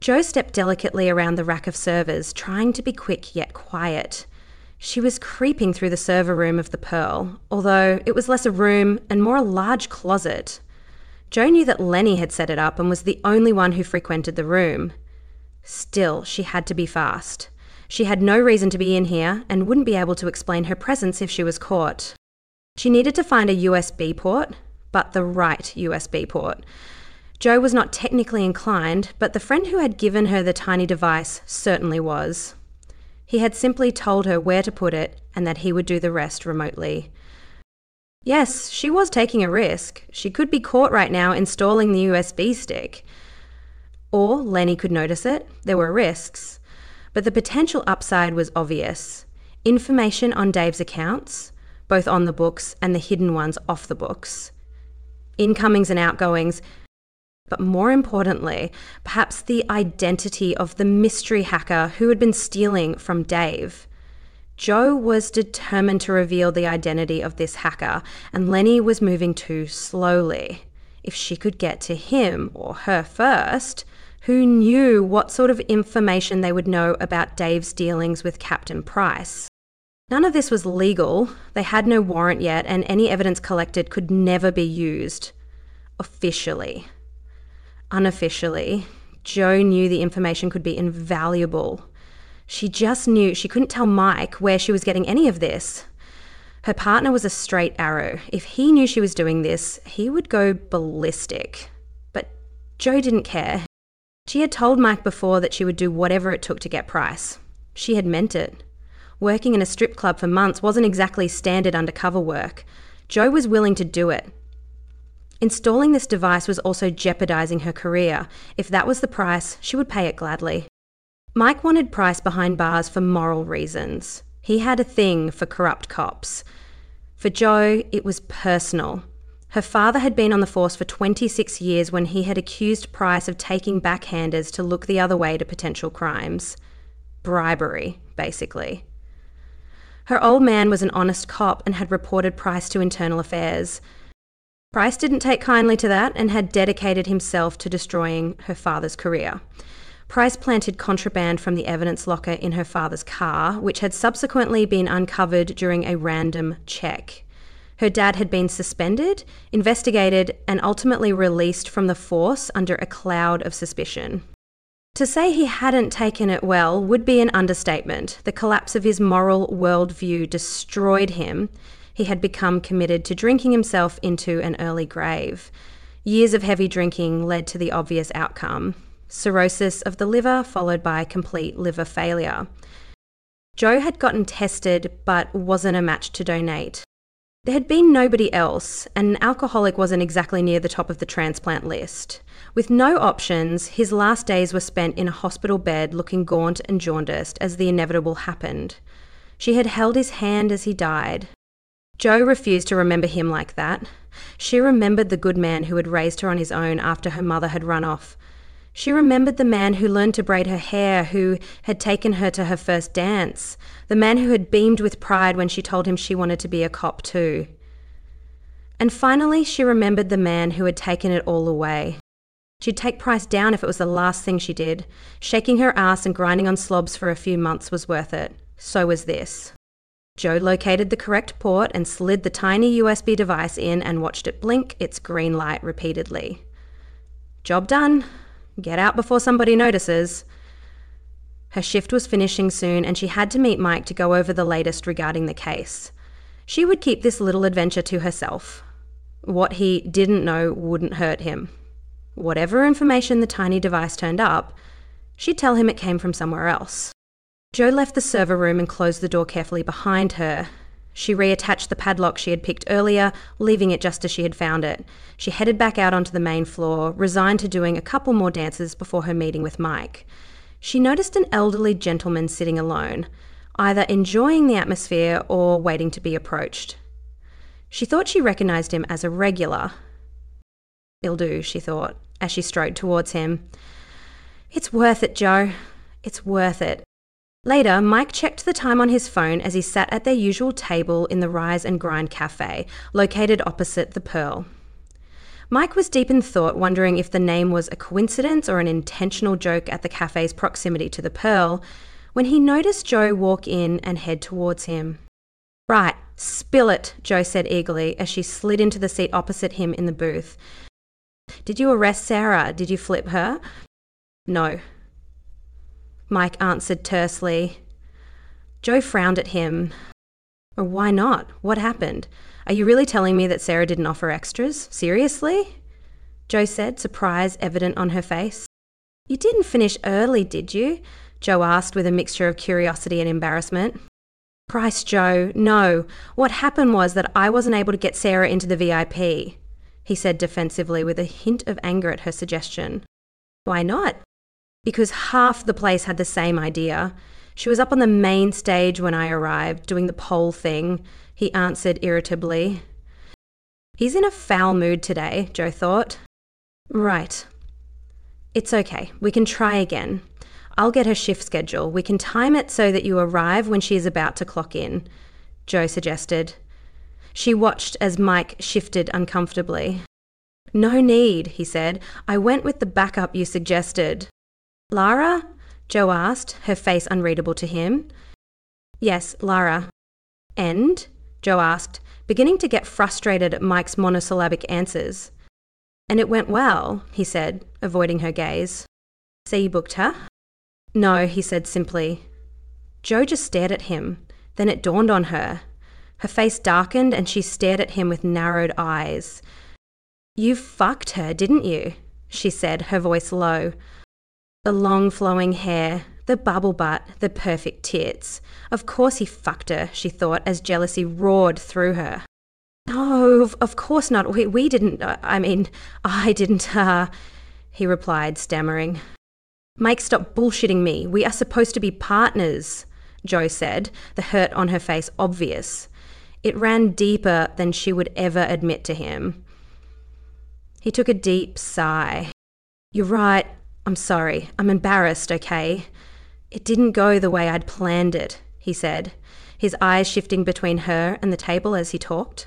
Jo stepped delicately around the rack of servers, trying to be quick yet quiet. She was creeping through the server room of the Pearl, although it was less a room and more a large closet. Jo knew that Lenny had set it up and was the only one who frequented the room. Still, she had to be fast. She had no reason to be in here and wouldn't be able to explain her presence if she was caught. She needed to find a USB port, but the right USB port. Jo was not technically inclined, but the friend who had given her the tiny device certainly was. He had simply told her where to put it and that he would do the rest remotely. Yes, she was taking a risk. She could be caught right now installing the USB stick. Or Lenny could notice it. There were risks. But the potential upside was obvious. Information on Dave's accounts, both on the books and the hidden ones off the books. Incomings and outgoings. But more importantly, perhaps the identity of the mystery hacker who had been stealing from Dave. Jo was determined to reveal the identity of this hacker, and Lenny was moving too slowly. If she could get to him or her first, who knew what sort of information they would know about Dave's dealings with Captain Price? None of this was legal. They had no warrant yet, and any evidence collected could never be used. Officially. Unofficially, Jo knew the information could be invaluable. She just knew she couldn't tell Mike where she was getting any of this. Her partner was a straight arrow. If he knew she was doing this, he would go ballistic. But Jo didn't care. She had told Mike before that she would do whatever it took to get Price. She had meant it. Working in a strip club for months wasn't exactly standard undercover work. Jo was willing to do it. Installing this device was also jeopardizing her career. If that was the price, she would pay it gladly. Mike wanted Price behind bars for moral reasons. He had a thing for corrupt cops. For Jo, it was personal. Her father had been on the force for 26 years when he had accused Price of taking backhanders to look the other way to potential crimes. Bribery, basically. Her old man was an honest cop and had reported Price to Internal Affairs. Price didn't take kindly to that and had dedicated himself to destroying her father's career. Price planted contraband from the evidence locker in her father's car, which had subsequently been uncovered during a random check. Her dad had been suspended, investigated, and ultimately released from the force under a cloud of suspicion. To say he hadn't taken it well would be an understatement. The collapse of his moral worldview destroyed him. He had become committed to drinking himself into an early grave. Years of heavy drinking led to the obvious outcome: cirrhosis of the liver followed by complete liver failure. Jo had gotten tested but wasn't a match to donate. There had been nobody else, and an alcoholic wasn't exactly near the top of the transplant list. With no options, his last days were spent in a hospital bed looking gaunt and jaundiced as the inevitable happened. She had held his hand as he died. Jo refused to remember him like that. She remembered the good man who had raised her on his own after her mother had run off. She remembered the man who learned to braid her hair, who had taken her to her first dance, the man who had beamed with pride when she told him she wanted to be a cop too. And finally, she remembered the man who had taken it all away. She'd take Price down if it was the last thing she did. Shaking her ass and grinding on slobs for a few months was worth it. So was this. Jo located the correct port and slid the tiny USB device in and watched it blink its green light repeatedly. Job done. Get out before somebody notices. Her shift was finishing soon and she had to meet Mike to go over the latest regarding the case. She would keep this little adventure to herself. What he didn't know wouldn't hurt him. Whatever information the tiny device turned up, she'd tell him it came from somewhere else. Jo left the server room and closed the door carefully behind her. She reattached the padlock she had picked earlier, leaving it just as she had found it. She headed back out onto the main floor, resigned to doing a couple more dances before her meeting with Mike. She noticed an elderly gentleman sitting alone, either enjoying the atmosphere or waiting to be approached. She thought she recognised him as a regular. "It'll do," she thought, as she strode towards him. "It's worth it, Jo. It's worth it." Later, Mike checked the time on his phone as he sat at their usual table in the Rise and Grind Cafe, located opposite the Pearl. Mike was deep in thought, wondering if the name was a coincidence or an intentional joke at the cafe's proximity to the Pearl, when he noticed Joe walk in and head towards him. "Right, spill it," Joe said eagerly as she slid into the seat opposite him in the booth. "Did you arrest Sarah? Did you flip her?" "No," Mike answered tersely. Joe frowned at him. "Or why not? What happened? Are you really telling me that Sarah didn't offer extras? Seriously?" Joe said, surprise evident on her face. "You didn't finish early, did you?" Joe asked with a mixture of curiosity and embarrassment. "Christ, Joe, no. What happened was that I wasn't able to get Sarah into the VIP," he said defensively with a hint of anger at her suggestion. "Why not?" "Because half the place had the same idea. She was up on the main stage when I arrived, doing the pole thing," he answered irritably. He's in a foul mood today, Joe thought. "Right. It's okay. We can try again. I'll get her shift schedule. We can time it so that you arrive when she is about to clock in," Joe suggested. She watched as Mike shifted uncomfortably. "No need," he said. "I went with the backup you suggested." "Lara?" Joe asked, her face unreadable to him. "Yes, Lara." "And?" Joe asked, beginning to get frustrated at Mike's monosyllabic answers. "And it went well," he said, avoiding her gaze. "So you booked her?" "No," he said simply. Joe just stared at him. Then it dawned on her. Her face darkened and she stared at him with narrowed eyes. "You fucked her, didn't you?" she said, her voice low. The long flowing hair, the bubble butt, the perfect tits. Of course he fucked her, she thought, as jealousy roared through her. "Oh, of course not. We didn't, I didn't, he replied, stammering. "Mike, stop bullshitting me. We are supposed to be partners," Joe said, the hurt on her face obvious. It ran deeper than she would ever admit to him. He took a deep sigh. "You're right. I'm sorry. I'm embarrassed, okay? It didn't go the way I'd planned it," he said, his eyes shifting between her and the table as he talked.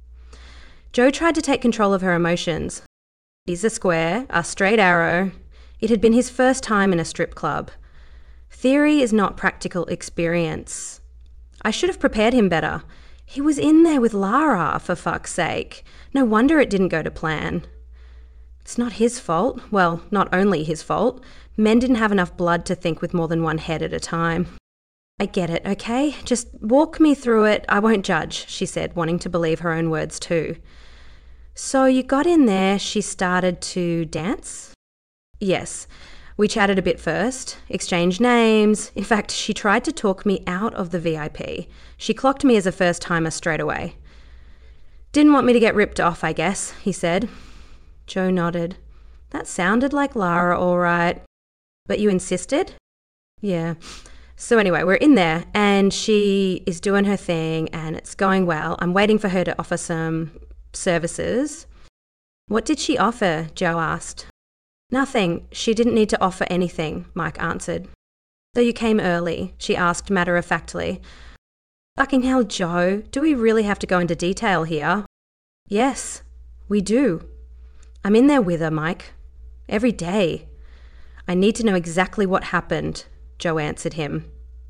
Joe tried to take control of her emotions. He's a square, a straight arrow. It had been his first time in a strip club. Theory is not practical experience. I should have prepared him better. He was in there with Lara, for fuck's sake. No wonder it didn't go to plan. It's not his fault. Well, not only his fault. Men didn't have enough blood to think with more than one head at a time. "I get it, okay? Just walk me through it. I won't judge," she said, wanting to believe her own words too. "So you got in there, she started to dance?" "Yes. We chatted a bit first, exchanged names. In fact, she tried to talk me out of the VIP. She clocked me as a first-timer straight away." "Didn't want me to get ripped off, I guess," he said. Joe nodded. "That sounded like Lara, all right. But you insisted?" "Yeah. So anyway, we're in there, and she is doing her thing, and it's going well. I'm waiting for her to offer some services." "What did she offer?" Joe asked. "Nothing. She didn't need to offer anything," Mike answered. "So you came early?" she asked matter-of-factly. "Fucking hell, Joe. Do we really have to go into detail here?" "Yes, we do. I'm in there with her, Mike. Every day. I need to know exactly what happened," Joe answered him.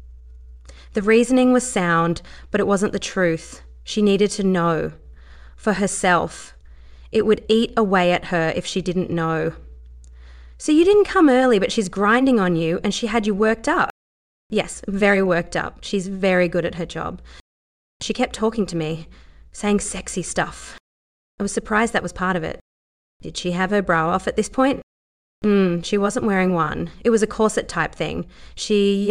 The reasoning was sound, but it wasn't the truth. She needed to know. For herself. It would eat away at her if she didn't know. "So you didn't come early, but she's grinding on you and she had you worked up?" "Yes, very worked up. She's very good at her job. She kept talking to me, saying sexy stuff. I was surprised that was part of it." "Did she have her bra off at this point?" She wasn't wearing one. It was a corset type thing. She,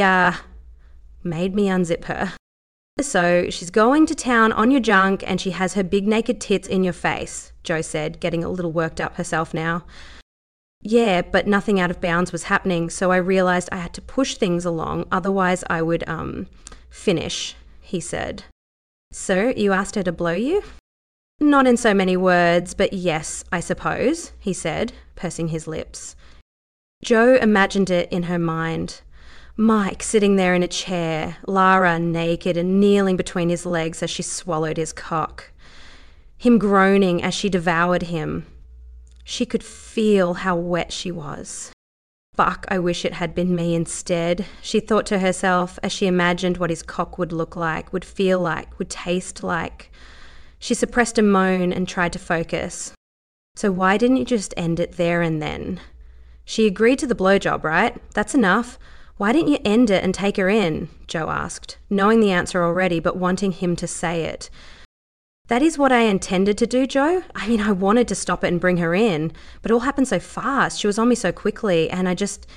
made me unzip her. "So she's going to town on your junk and she has her big naked tits in your face," Joe said, getting a little worked up herself now. "Yeah, but nothing out of bounds was happening, so I realised I had to push things along, otherwise I would, finish," he said. "So you asked her to blow you?" "Not in so many words, but yes, I suppose," he said, pursing his lips. Joe imagined it in her mind. Mike sitting there in a chair, Lara naked and kneeling between his legs as she swallowed his cock. Him groaning as she devoured him. She could feel how wet she was. Fuck, I wish it had been me instead, she thought to herself as she imagined what his cock would look like, would feel like, would taste like. She suppressed a moan and tried to focus. So why didn't you just end it there and then? She agreed to the blowjob, right? That's enough. Why didn't you end it and take her in? Joe asked, knowing the answer already but wanting him to say it. That is what I intended to do, Joe. I mean, I wanted to stop it and bring her in, but it all happened so fast. She was on me so quickly, and I just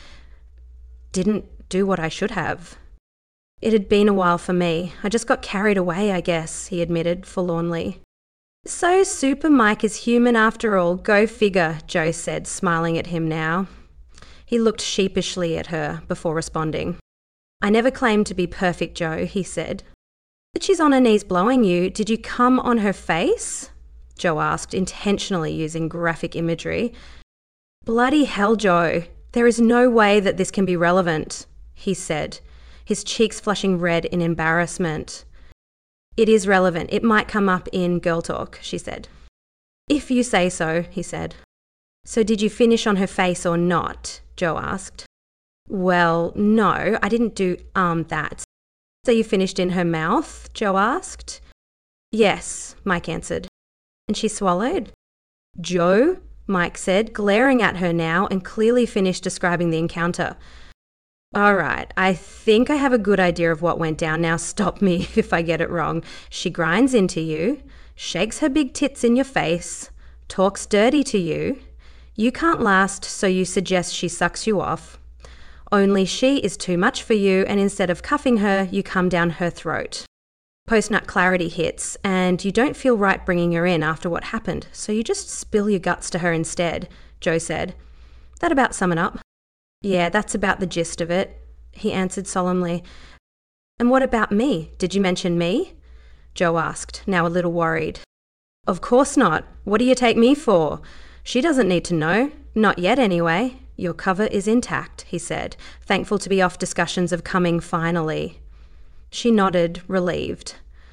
didn't do what I should have. It had been a while for me. I just got carried away, I guess, he admitted forlornly. So Super Mike is human after all, go figure, Joe said, smiling at him now. He looked sheepishly at her before responding. I never claimed to be perfect, Joe, he said. But she's on her knees blowing you. Did you come on her face? Joe asked, intentionally using graphic imagery. Bloody hell, Joe. There is no way that this can be relevant, he said, his cheeks flushing red in embarrassment. It is relevant. It might come up in Girl Talk, she said. If you say so, he said. So did you finish on her face or not? Joe asked. Well, no, I didn't do that. So you finished in her mouth? Joe asked. Yes, Mike answered. And she swallowed? Joe, Mike said, glaring at her now and clearly finished describing the encounter. All right, I think I have a good idea of what went down. Now stop me if I get it wrong. She grinds into you, shakes her big tits in your face, talks dirty to you. You can't last, so you suggest she sucks you off. Only she is too much for you, and instead of cuffing her, you come down her throat. Post-nut clarity hits, and you don't feel right bringing her in after what happened, so you just spill your guts to her instead, Joe said. That about sum it up? Yeah, that's about the gist of it, he answered solemnly. And what about me? Did you mention me? Joe asked, now a little worried. Of course not. What do you take me for? She doesn't need to know. Not yet, anyway. Your cover is intact, he said, thankful to be off discussions of coming finally. She nodded, relieved.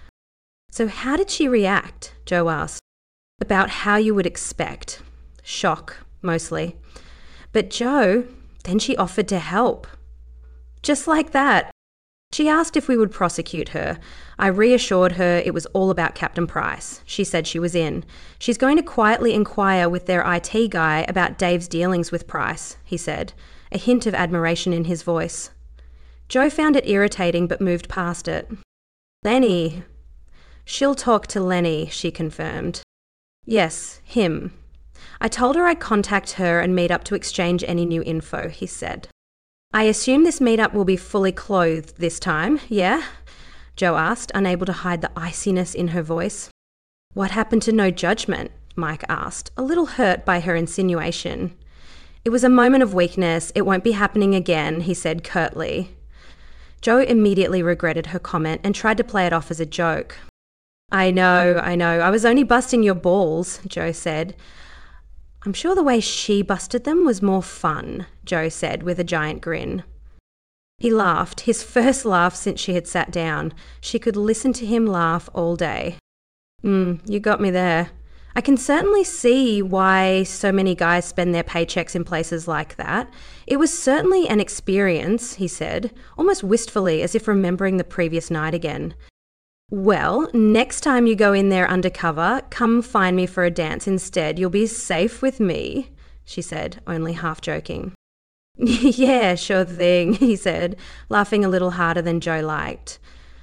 So how did she react? Joe asked. About how you would expect. Shock, mostly. But Joe, then she offered to help. Just like that. She asked if we would prosecute her. I reassured her it was all about Captain Price. She said she was in. She's going to quietly inquire with their IT guy about Dave's dealings with Price, he said, a hint of admiration in his voice. Joe found it irritating but moved past it. Lenny. She'll talk to Lenny, she confirmed. Yes, him. I told her I'd contact her and meet up to exchange any new info, he said. I assume this meetup will be fully clothed this time, yeah? Joe asked, unable to hide the iciness in her voice. What happened to no judgment? Mike asked, a little hurt by her insinuation. It was a moment of weakness. It won't be happening again, he said curtly. Joe immediately regretted her comment and tried to play it off as a joke. I know. I was only busting your balls, Joe said. I'm sure the way she busted them was more fun, Joe said with a giant grin. He laughed, his first laugh since she had sat down. She could listen to him laugh all day. You got me there. I can certainly see why so many guys spend their paychecks in places like that. It was certainly an experience, he said, almost wistfully, as if remembering the previous night again. Well, next time you go in there undercover, come find me for a dance instead. You'll be safe with me, she said, only half joking. Yeah, sure thing, he said, laughing a little harder than Joe liked.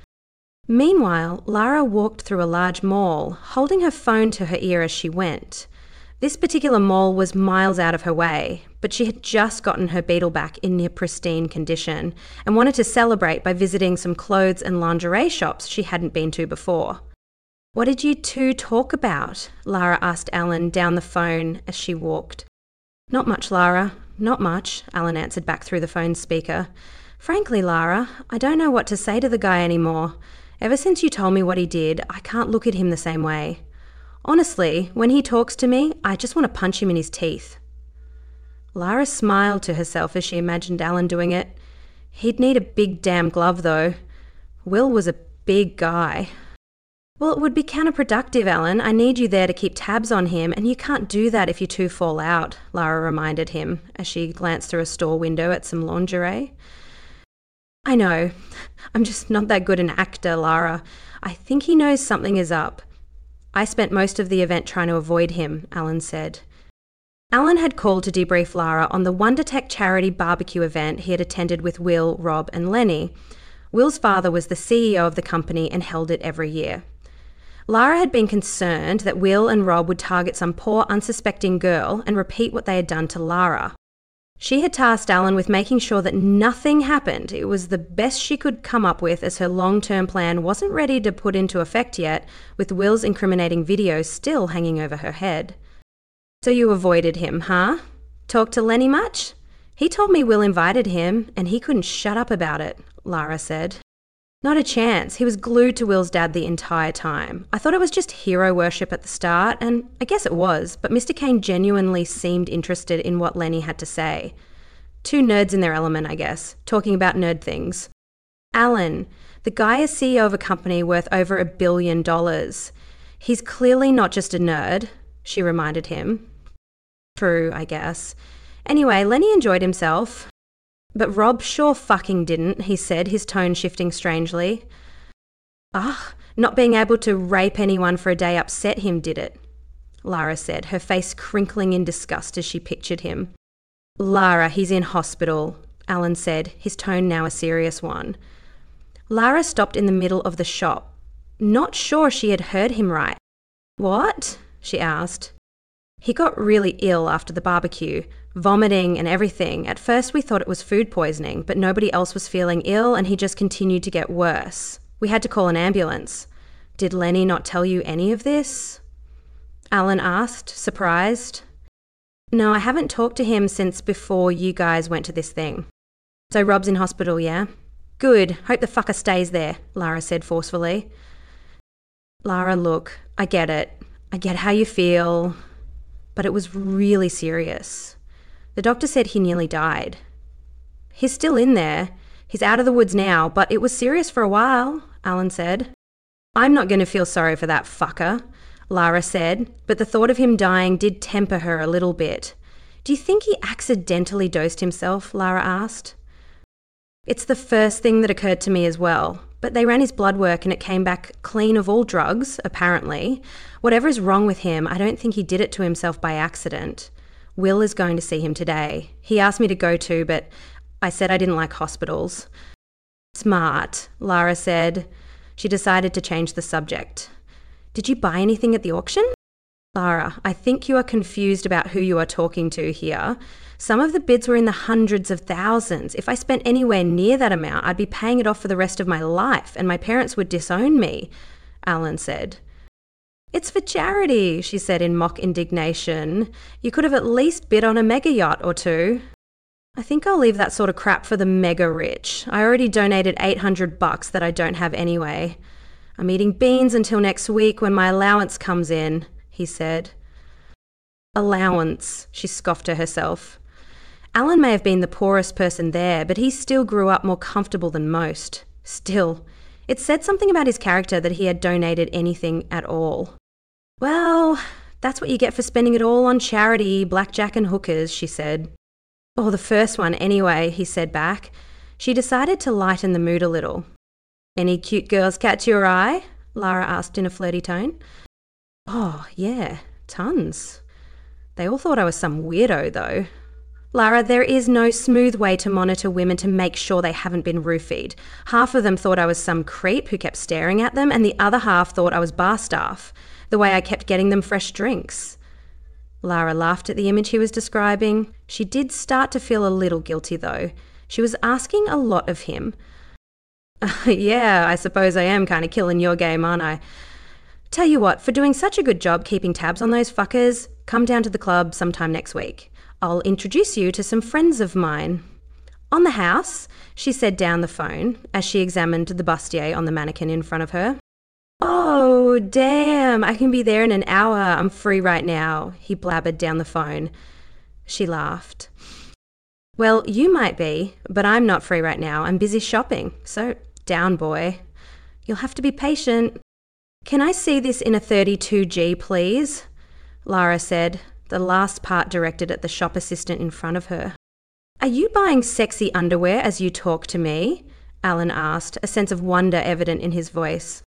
Meanwhile, Lara walked through a large mall, holding her phone to her ear as she went. This particular mall was miles out of her way, but she had just gotten her Beetle back in near pristine condition and wanted to celebrate by visiting some clothes and lingerie shops she hadn't been to before. What did you two talk about? Lara asked Alan down the phone as she walked. Not much, Lara. Not much, Alan answered back through the phone speaker. Frankly, Lara, I don't know what to say to the guy anymore. Ever since you told me what he did, I can't look at him the same way. Honestly, when he talks to me, I just want to punch him in his teeth. Lara smiled to herself as she imagined Alan doing it. He'd need a big damn glove, though. Will was a big guy. Well, it would be counterproductive, Alan. I need you there to keep tabs on him, and you can't do that if you two fall out, Lara reminded him as she glanced through a store window at some lingerie. I know. I'm just not that good an actor, Lara. I think he knows something is up. I spent most of the event trying to avoid him, Alan said. Alan had called to debrief Lara on the WonderTech charity barbecue event he had attended with Will, Rob and Lenny. Will's father was the CEO of the company and held it every year. Lara had been concerned that Will and Rob would target some poor, unsuspecting girl and repeat what they had done to Lara. She had tasked Alan with making sure that nothing happened. It was the best she could come up with, as her long-term plan wasn't ready to put into effect yet, with Will's incriminating videos still hanging over her head. So you avoided him, huh? Talked to Lenny much? He told me Will invited him, and he couldn't shut up about it, Lara said. Not a chance. He was glued to Will's dad the entire time. I thought it was just hero worship at the start, and I guess it was, but Mr. Kane genuinely seemed interested in what Lenny had to say. Two nerds in their element, I guess, talking about nerd things. Alan, the guy is CEO of a company worth over $1 billion. He's clearly not just a nerd, she reminded him. True, I guess. Anyway, Lenny enjoyed himself. But Rob sure fucking didn't, he said, his tone shifting strangely. Not being able to rape anyone for a day upset him, did it? Lara said, her face crinkling in disgust as she pictured him. Lara, he's in hospital, Alan said, his tone now a serious one. Lara stopped in the middle of the shop, not sure she had heard him right. What? She asked. He got really ill after the barbecue, vomiting and everything. At first we thought it was food poisoning, but nobody else was feeling ill and he just continued to get worse. We had to call an ambulance. Did Lenny not tell you any of this? Alan asked, surprised. No, I haven't talked to him since before you guys went to this thing. So Rob's in hospital, yeah? Good. Hope the fucker stays there, Lara said forcefully. Lara, look, I get it. I get how you feel. But it was really serious. The doctor said he nearly died. He's still in there. He's out of the woods now, but it was serious for a while, Alan said. I'm not going to feel sorry for that fucker, Lara said, but the thought of him dying did temper her a little bit. Do you think he accidentally dosed himself? Lara asked. It's the first thing that occurred to me as well, but they ran his blood work and it came back clean of all drugs, apparently. Whatever is wrong with him, I don't think he did it to himself by accident. Will is going to see him today. He asked me to go too, but I said I didn't like hospitals. Smart, Lara said. She decided to change the subject. Did you buy anything at the auction? Lara, I think you are confused about who you are talking to here. Some of the bids were in the hundreds of thousands. If I spent anywhere near that amount, I'd be paying it off for the rest of my life, and my parents would disown me, Alan said. It's for charity, she said in mock indignation. You could have at least bid on a mega yacht or two. I think I'll leave that sort of crap for the mega rich. I already donated $800 that I don't have anyway. I'm eating beans until next week when my allowance comes in, he said. Allowance, she scoffed to herself. Alan may have been the poorest person there, but he still grew up more comfortable than most. Still, it said something about his character that he had donated anything at all. Well, that's what you get for spending it all on charity, blackjack and hookers, she said. Or the first one anyway, he said back. She decided to lighten the mood a little. Any cute girls catch your eye? Lara asked in a flirty tone. Oh, yeah, tons. They all thought I was some weirdo, though. Lara, there is no smooth way to monitor women to make sure they haven't been roofied. Half of them thought I was some creep who kept staring at them, and the other half thought I was bar staff, the way I kept getting them fresh drinks. Lara laughed at the image he was describing. She did start to feel a little guilty, though. She was asking a lot of him. Yeah, I suppose I am kind of killing your game, aren't I? Tell you what, for doing such a good job keeping tabs on those fuckers, come down to the club sometime next week. I'll introduce you to some friends of mine. On the house, she said down the phone as she examined the bustier on the mannequin in front of her. Oh, damn, I can be there in an hour. I'm free right now, he blabbered down the phone. She laughed. Well, you might be, but I'm not free right now. I'm busy shopping, so down, boy. You'll have to be patient. "Can I see this in a 32G, please?" Lara said, the last part directed at the shop assistant in front of her. "Are you buying sexy underwear as you talk to me?" Alan asked, a sense of wonder evident in his voice.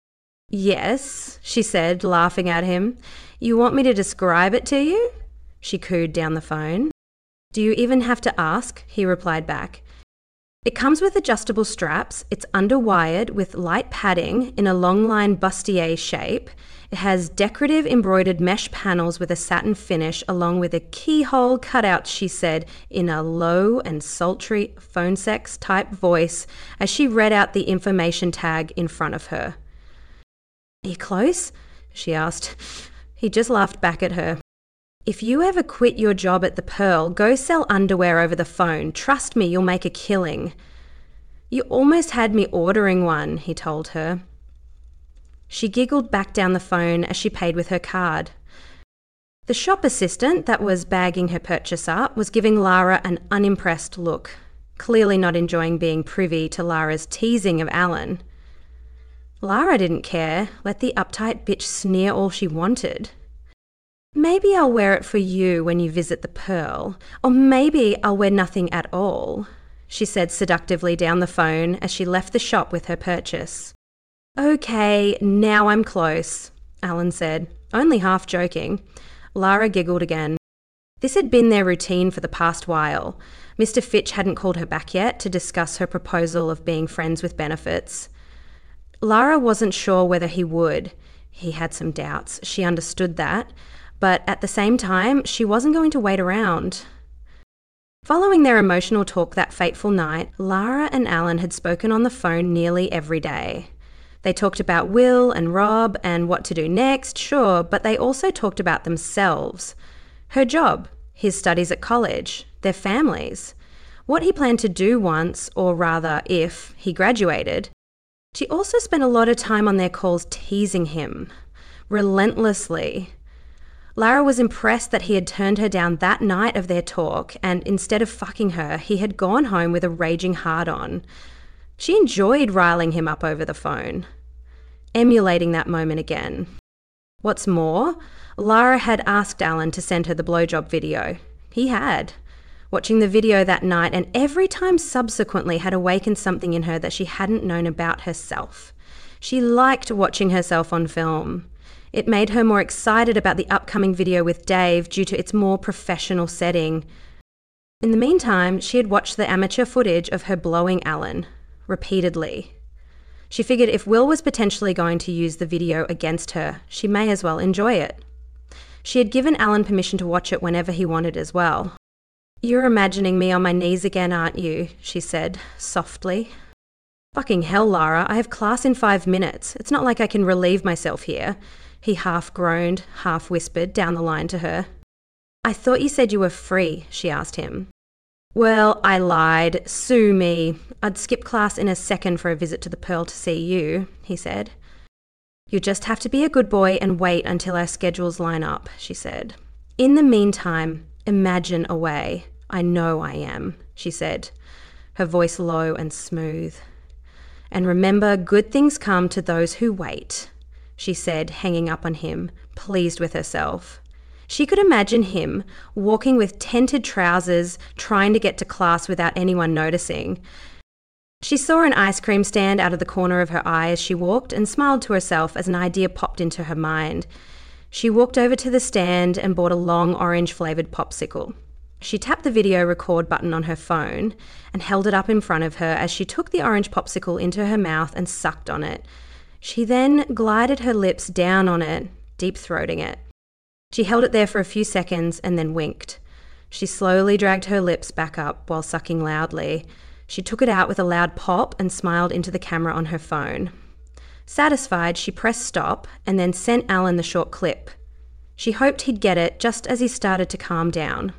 "Yes," she said, laughing at him. "You want me to describe it to you?" She cooed down the phone. "Do you even have to ask?" he replied back. "It comes with adjustable straps, it's underwired with light padding in a long-line bustier shape. It has decorative embroidered mesh panels with a satin finish along with a keyhole cutout," she said in a low and sultry phone sex type voice as she read out the information tag in front of her. "Are you close?" she asked. He just laughed back at her. "If you ever quit your job at the Pearl, go sell underwear over the phone. Trust me, you'll make a killing." "You almost had me ordering one," he told her. She giggled back down the phone as she paid with her card. The shop assistant that was bagging her purchase up was giving Lara an unimpressed look, clearly not enjoying being privy to Lara's teasing of Alan. Lara didn't care. Let the uptight bitch sneer all she wanted. "Maybe I'll wear it for you when you visit the Pearl, or maybe I'll wear nothing at all," she said seductively down the phone as she left the shop with her purchase. "Okay, now I'm close," Alan said, only half joking. Lara giggled again. This had been their routine for the past while. Mr. Fitch hadn't called her back yet to discuss her proposal of being friends with benefits. Lara wasn't sure whether he would. He had some doubts, she understood that, but at the same time, she wasn't going to wait around. Following their emotional talk that fateful night, Lara and Alan had spoken on the phone nearly every day. They talked about Will and Rob and what to do next, sure, but they also talked about themselves. Her job, his studies at college, their families, what he planned to do once, or rather if, he graduated. She also spent a lot of time on their calls teasing him, relentlessly. Lara was impressed that he had turned her down that night of their talk, and instead of fucking her, he had gone home with a raging hard-on. She enjoyed riling him up over the phone, emulating that moment again. What's more, Lara had asked Alan to send her the blowjob video. He had. Watching the video that night and every time subsequently had awakened something in her that she hadn't known about herself. She liked watching herself on film. It made her more excited about the upcoming video with Dave due to its more professional setting. In the meantime, she had watched the amateur footage of her blowing Alan, repeatedly. She figured if Will was potentially going to use the video against her, she may as well enjoy it. She had given Alan permission to watch it whenever he wanted as well. "You're imagining me on my knees again, aren't you?" she said, softly. "Fucking hell, Lara, I have class in 5 minutes. It's not like I can relieve myself here," he half groaned, half whispered down the line to her. "I thought you said you were free," she asked him. "Well, I lied. Sue me. I'd skip class in a second for a visit to the Pearl to see you," he said. "You just have to be a good boy and wait until our schedules line up," she said. "In the meantime, imagine away. I know I am," she said, her voice low and smooth. "And remember, good things come to those who wait," she said, hanging up on him, pleased with herself. She could imagine him walking with tented trousers, trying to get to class without anyone noticing. She saw an ice cream stand out of the corner of her eye as she walked and smiled to herself as an idea popped into her mind. She walked over to the stand and bought a long orange-flavoured popsicle. She tapped the video record button on her phone and held it up in front of her as she took the orange popsicle into her mouth and sucked on it. She then glided her lips down on it, deep-throating it. She held it there for a few seconds and then winked. She slowly dragged her lips back up while sucking loudly. She took it out with a loud pop and smiled into the camera on her phone. Satisfied, she pressed stop and then sent Alan the short clip. She hoped he'd get it just as he started to calm down.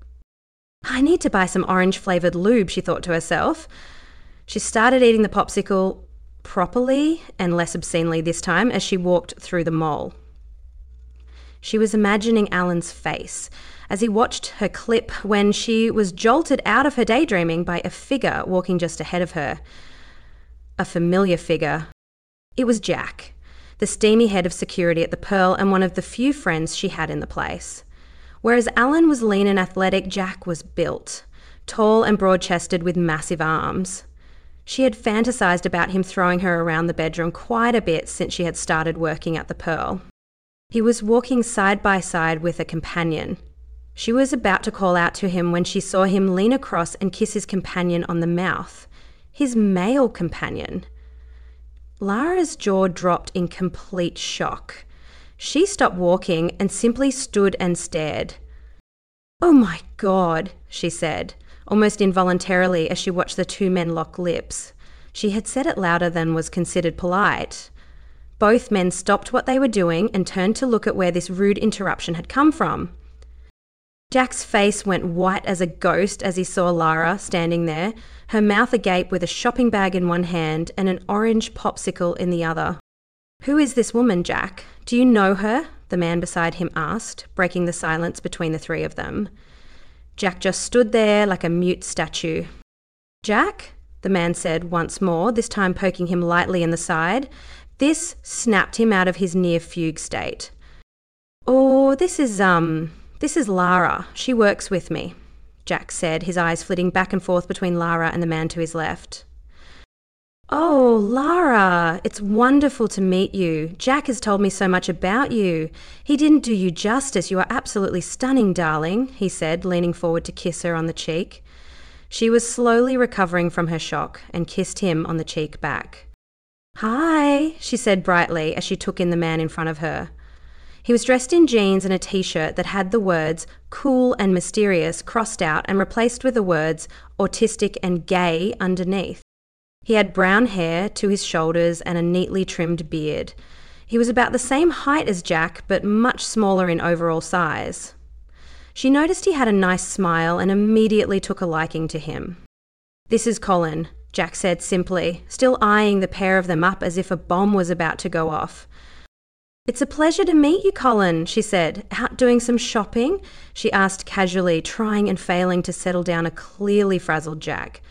"I need to buy some orange-flavoured lube," she thought to herself. She started eating the popsicle properly and less obscenely this time as she walked through the mall. She was imagining Alan's face as he watched her clip when she was jolted out of her daydreaming by a figure walking just ahead of her. A familiar figure. It was Jack. the steamy head of security at the Pearl and one of the few friends she had in the place. Whereas Alan was lean and athletic, Jack was built, tall and broad-chested with massive arms. She had fantasized about him throwing her around the bedroom quite a bit since she had started working at the Pearl. He was walking side by side with a companion. She was about to call out to him when she saw him lean across and kiss his companion on the mouth. His male companion. Lara's jaw dropped in complete shock. She stopped walking and simply stood and stared. "Oh my God," she said, almost involuntarily as she watched the two men lock lips. She had said it louder than was considered polite. Both men stopped what they were doing and turned to look at where this rude interruption had come from. Jack's face went white as a ghost as he saw Lara standing there, her mouth agape with a shopping bag in one hand and an orange popsicle in the other. "Who is this woman, Jack? Do you know her?" the man beside him asked, breaking the silence between the three of them. Jack just stood there like a mute statue. "Jack?" the man said once more, this time poking him lightly in the side. This snapped him out of his near fugue state. "Oh, this is Lara. She works with me," Jack said, his eyes flitting back and forth between Lara and the man to his left. "Oh, Lara, it's wonderful to meet you. Jack has told me so much about you. He didn't do you justice. You are absolutely stunning, darling," he said, leaning forward to kiss her on the cheek. She was slowly recovering from her shock and kissed him on the cheek back. "Hi," she said brightly as she took in the man in front of her. He was dressed in jeans and a t-shirt that had the words "cool" and "mysterious" crossed out and replaced with the words "autistic" and "gay" underneath. He had brown hair to his shoulders and a neatly trimmed beard. He was about the same height as Jack, but much smaller in overall size. She noticed he had a nice smile and immediately took a liking to him. "This is Colin," Jack said simply, still eyeing the pair of them up as if a bomb was about to go off. "It's a pleasure to meet you, Colin," she said. "Out doing some shopping?" she asked casually, trying and failing to settle down a clearly frazzled Jack.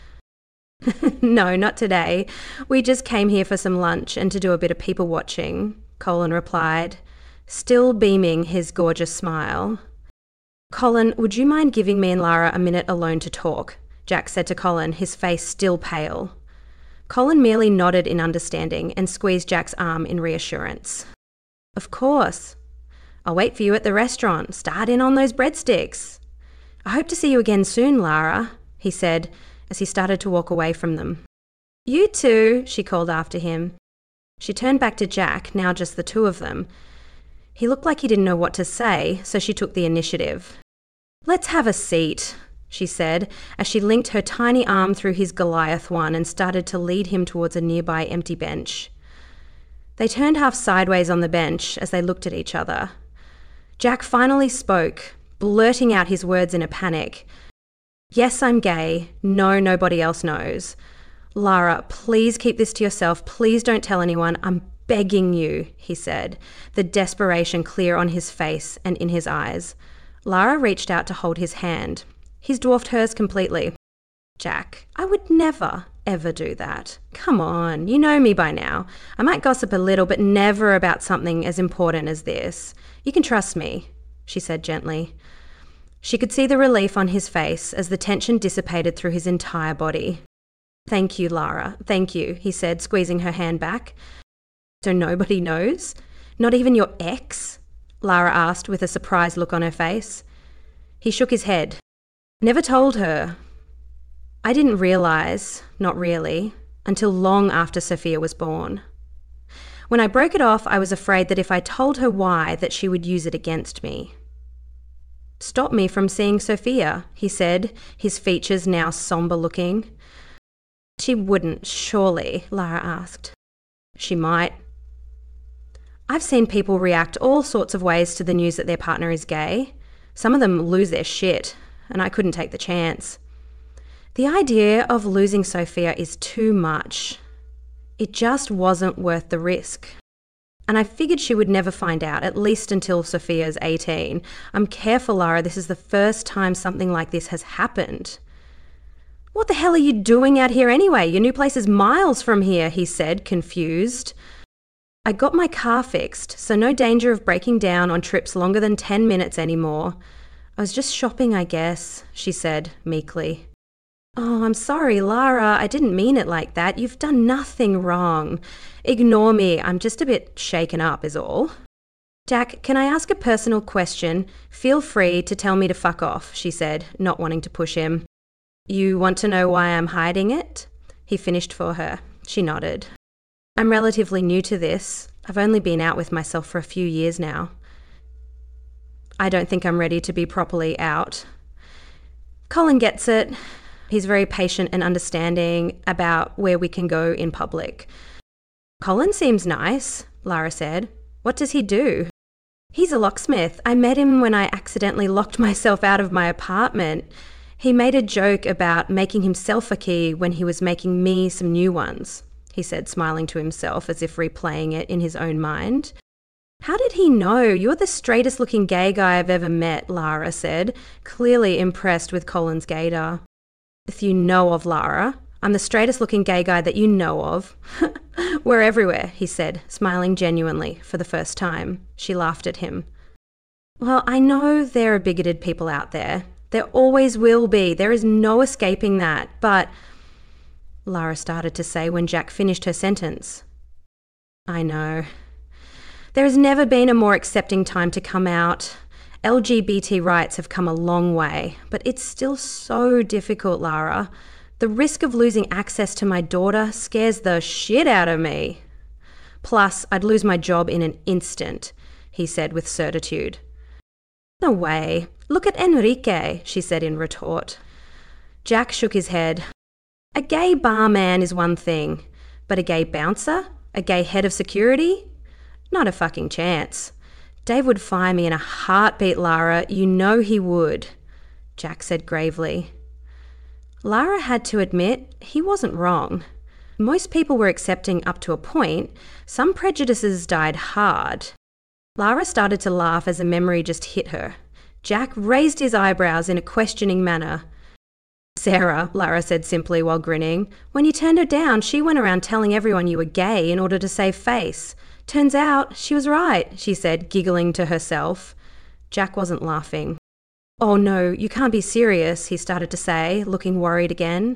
"No, not today. We just came here for some lunch and to do a bit of people watching," Colin replied, still beaming his gorgeous smile. "Colin, would you mind giving me and Lara a minute alone to talk?" Jack said to Colin, his face still pale. Colin merely nodded in understanding and squeezed Jack's arm in reassurance. "Of course. I'll wait for you at the restaurant. Start in on those breadsticks." "I hope to see you again soon, Lara," he said as he started to walk away from them. "You too," she called after him. She turned back to Jack, now just the two of them. He looked like he didn't know what to say, so she took the initiative. "Let's have a seat," she said, as she linked her tiny arm through his Goliath one and started to lead him towards a nearby empty bench. They turned half sideways on the bench as they looked at each other. Jack finally spoke, blurting out his words in a panic. "Yes, I'm gay. No, nobody else knows. Lara, please keep this to yourself. Please don't tell anyone. I'm begging you," he said, the desperation clear on his face and in his eyes. Lara reached out to hold his hand. His dwarfed hers completely. "Jack, I would never, ever do that. Come on, you know me by now. I might gossip a little, but never about something as important as this. You can trust me," she said gently. She could see the relief on his face as the tension dissipated through his entire body. "Thank you, Lara, thank you," he said, squeezing her hand back. "So nobody knows? Not even your ex?" Lara asked with a surprised look on her face. He shook his head. "Never told her. I didn't realise, not really, until long after Sophia was born. When I broke it off, I was afraid that if I told her why, that she would use it against me." "Stop me from seeing Sophia," he said, his features now sombre looking. "She wouldn't, surely?" Lara asked. "She might. I've seen people react all sorts of ways to the news that their partner is gay. Some of them lose their shit, and I couldn't take the chance. The idea of losing Sophia is too much. It just wasn't worth the risk. And I figured she would never find out, at least until Sophia's 18. I'm careful, Lara, this is the first time something like this has happened." "What the hell are you doing out here anyway? Your new place is miles from here," he said, confused. I got my car fixed, so no danger of breaking down on trips longer than 10 minutes anymore. I was just shopping, I guess, she said meekly. Oh, I'm sorry, Lara. I didn't mean it like that. You've done nothing wrong. Ignore me. I'm just a bit shaken up, is all. Jack, can I ask a personal question? Feel free to tell me to fuck off, she said, not wanting to push him. You want to know why I'm hiding it? He finished for her. She nodded. I'm relatively new to this. I've only been out with myself for a few years now. I don't think I'm ready to be properly out. Colin gets it. He's very patient and understanding about where we can go in public. Colin seems nice, Lara said. What does he do? He's a locksmith. I met him when I accidentally locked myself out of my apartment. He made a joke about making himself a key when he was making me some new ones, he said, smiling to himself as if replaying it in his own mind. How did he know? You're the straightest looking gay guy I've ever met, Lara said, clearly impressed with Colin's gaydar. If you know of, Lara, I'm the straightest looking gay guy that you know of. We're everywhere, he said, smiling genuinely for the first time. She laughed at him. Well, I know there are bigoted people out there. There always will be. There is no escaping that. But, Lara started to say when Jack finished her sentence. I know. There has never been a more accepting time to come out. LGBT rights have come a long way, but it's still so difficult, Lara. The risk of losing access to my daughter scares the shit out of me. Plus, I'd lose my job in an instant, he said with certitude. No way. Look at Enrique, she said in retort. Jack shook his head. A gay barman is one thing, but a gay bouncer? A gay head of security? Not a fucking chance. Dave would fire me in a heartbeat, Lara. You know he would, Jack said gravely. Lara had to admit he wasn't wrong. Most people were accepting up to a point. Some prejudices died hard. Lara started to laugh as a memory just hit her. Jack raised his eyebrows in a questioning manner. Sarah, Lara said simply while grinning, when you turned her down, she went around telling everyone you were gay in order to save face. Turns out she was right, she said, giggling to herself. Jack wasn't laughing. Oh no, you can't be serious, he started to say, looking worried again.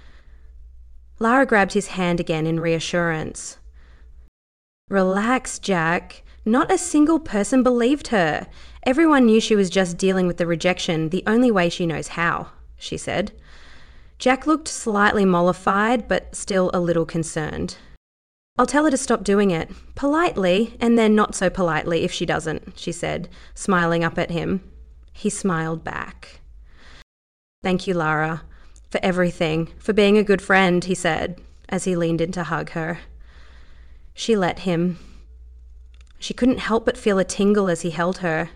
Lara grabbed his hand again in reassurance. Relax, Jack. Not a single person believed her. Everyone knew she was just dealing with the rejection the only way she knows how, she said. Jack looked slightly mollified, but still a little concerned. I'll tell her to stop doing it. Politely, and then not so politely if she doesn't, she said, smiling up at him. He smiled back. Thank you, Lara, for everything, for being a good friend, he said, as he leaned in to hug her. She let him. She couldn't help but feel a tingle as he held her.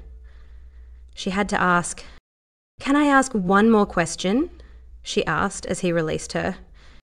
She had to ask, Can I ask one more question? She asked as he released her.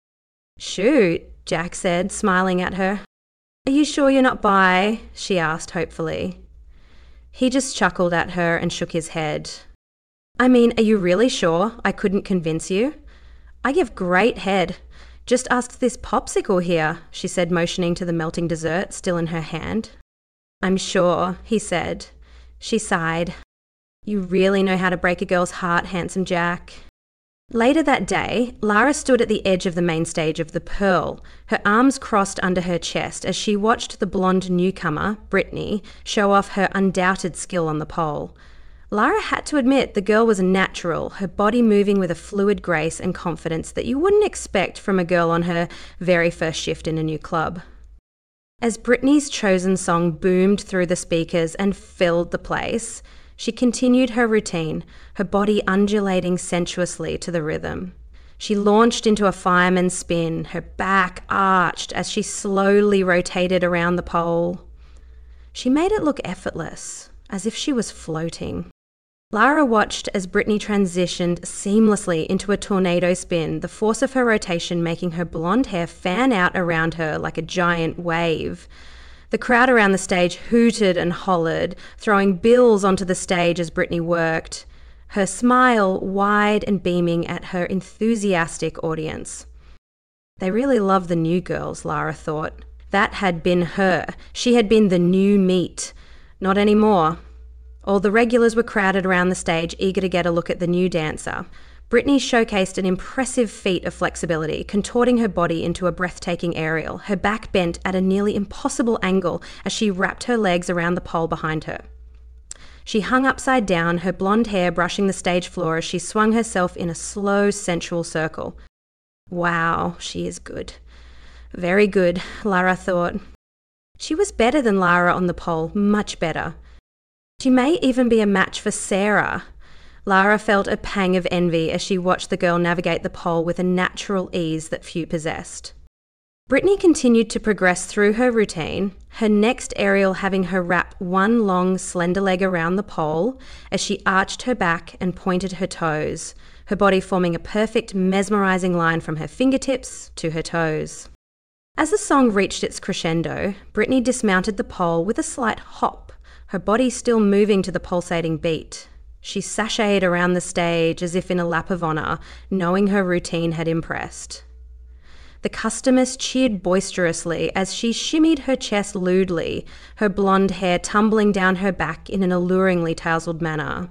Shoot, Jack said, smiling at her. Are you sure you're not bi? She asked hopefully. He just chuckled at her and shook his head. I mean, are you really sure I couldn't convince you? I give great head. Just ask this popsicle here, she said, motioning to the melting dessert still in her hand. I'm sure, he said. She sighed. You really know how to break a girl's heart, handsome Jack. Later that day, Lara stood at the edge of the main stage of The Pearl, her arms crossed under her chest as she watched the blonde newcomer, Brittany, show off her undoubted skill on the pole. Lara had to admit the girl was natural, her body moving with a fluid grace and confidence that you wouldn't expect from a girl on her very first shift in a new club. As Brittany's chosen song boomed through the speakers and filled the place, she continued her routine, her body undulating sensuously to the rhythm. She launched into a fireman's spin, her back arched as she slowly rotated around the pole. She made it look effortless, as if she was floating. Lara watched as Brittany transitioned seamlessly into a tornado spin, the force of her rotation making her blonde hair fan out around her like a giant wave. The crowd around the stage hooted and hollered, throwing bills onto the stage as Brittany worked, her smile wide and beaming at her enthusiastic audience. They really love the new girls, Lara thought. That had been her. She had been the new meat. Not anymore. All the regulars were crowded around the stage, eager to get a look at the new dancer. Brittany showcased an impressive feat of flexibility, contorting her body into a breathtaking aerial, her back bent at a nearly impossible angle as she wrapped her legs around the pole behind her. She hung upside down, her blonde hair brushing the stage floor as she swung herself in a slow, sensual circle. Wow, she is good. Very good, Lara thought. She was better than Lara on the pole, much better. She may even be a match for Sarah. Lara felt a pang of envy as she watched the girl navigate the pole with a natural ease that few possessed. Brittany continued to progress through her routine, her next aerial having her wrap one long, slender leg around the pole as she arched her back and pointed her toes, her body forming a perfect, mesmerizing line from her fingertips to her toes. As the song reached its crescendo, Brittany dismounted the pole with a slight hop, her body still moving to the pulsating beat. She sashayed around the stage as if in a lap of honor, knowing her routine had impressed. The customers cheered boisterously as she shimmied her chest lewdly, her blonde hair tumbling down her back in an alluringly tousled manner.